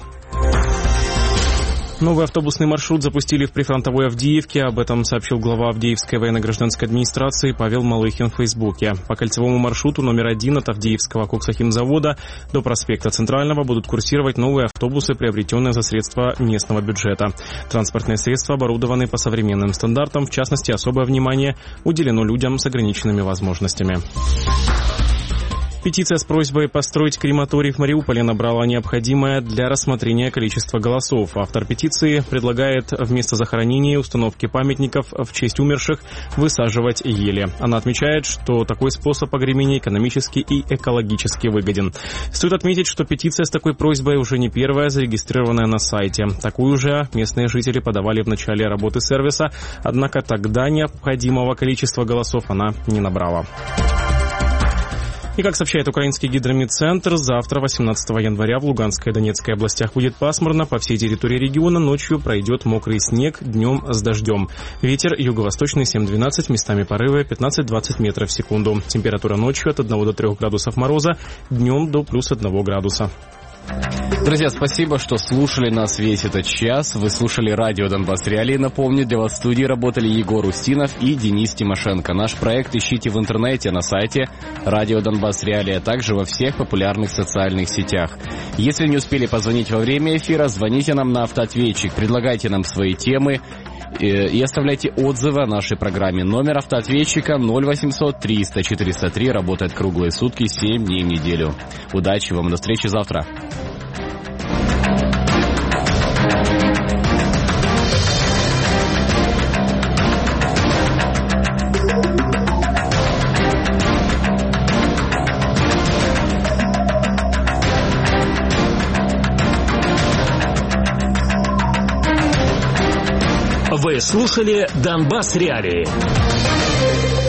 Новый автобусный маршрут запустили в прифронтовой Авдеевке. Об этом сообщил глава Авдеевской военно-гражданской администрации Павел Малыхин в Фейсбуке. По кольцевому маршруту номер 1 от Авдеевского коксохимзавода до проспекта Центрального будут курсировать новые автобусы, приобретенные за средства местного бюджета. Транспортные средства оборудованы по современным стандартам. В частности, особое внимание уделено людям с ограниченными возможностями. Петиция с просьбой построить крематорий в Мариуполе набрала необходимое для рассмотрения количество голосов. Автор петиции предлагает вместо захоронения и установки памятников в честь умерших высаживать ели. Она отмечает, что такой способ погребения экономически и экологически выгоден. Стоит отметить, что петиция с такой просьбой уже не первая, зарегистрированная на сайте. Такую же местные жители подавали в начале работы сервиса, однако тогда необходимого количества голосов она не набрала. И, как сообщает украинский гидромедцентр, завтра, 18 января, в Луганской и Донецкой областях будет пасмурно. По всей территории региона ночью пройдет мокрый снег, днем с дождем. Ветер юго-восточный 7-12, местами порывы 15-20 метров в секунду. Температура ночью от 1 до 3 градусов мороза, днем до плюс 1 градуса. Друзья, спасибо, что слушали нас весь этот час. Вы слушали радио «Донбасс Реалии». Напомню, для вас в студии работали Егор Устинов и Денис Тимошенко. Наш проект ищите в интернете на сайте радио «Донбасс Реалии», а также во всех популярных социальных сетях. Если не успели позвонить во время эфира, звоните нам на автоответчик, предлагайте нам свои темы и оставляйте отзывы о нашей программе. Номер автоответчика 0800 300 403 работает круглые сутки, 7 дней в неделю. Удачи вам, до встречи завтра. Вы слушали «Донбасс Реалии».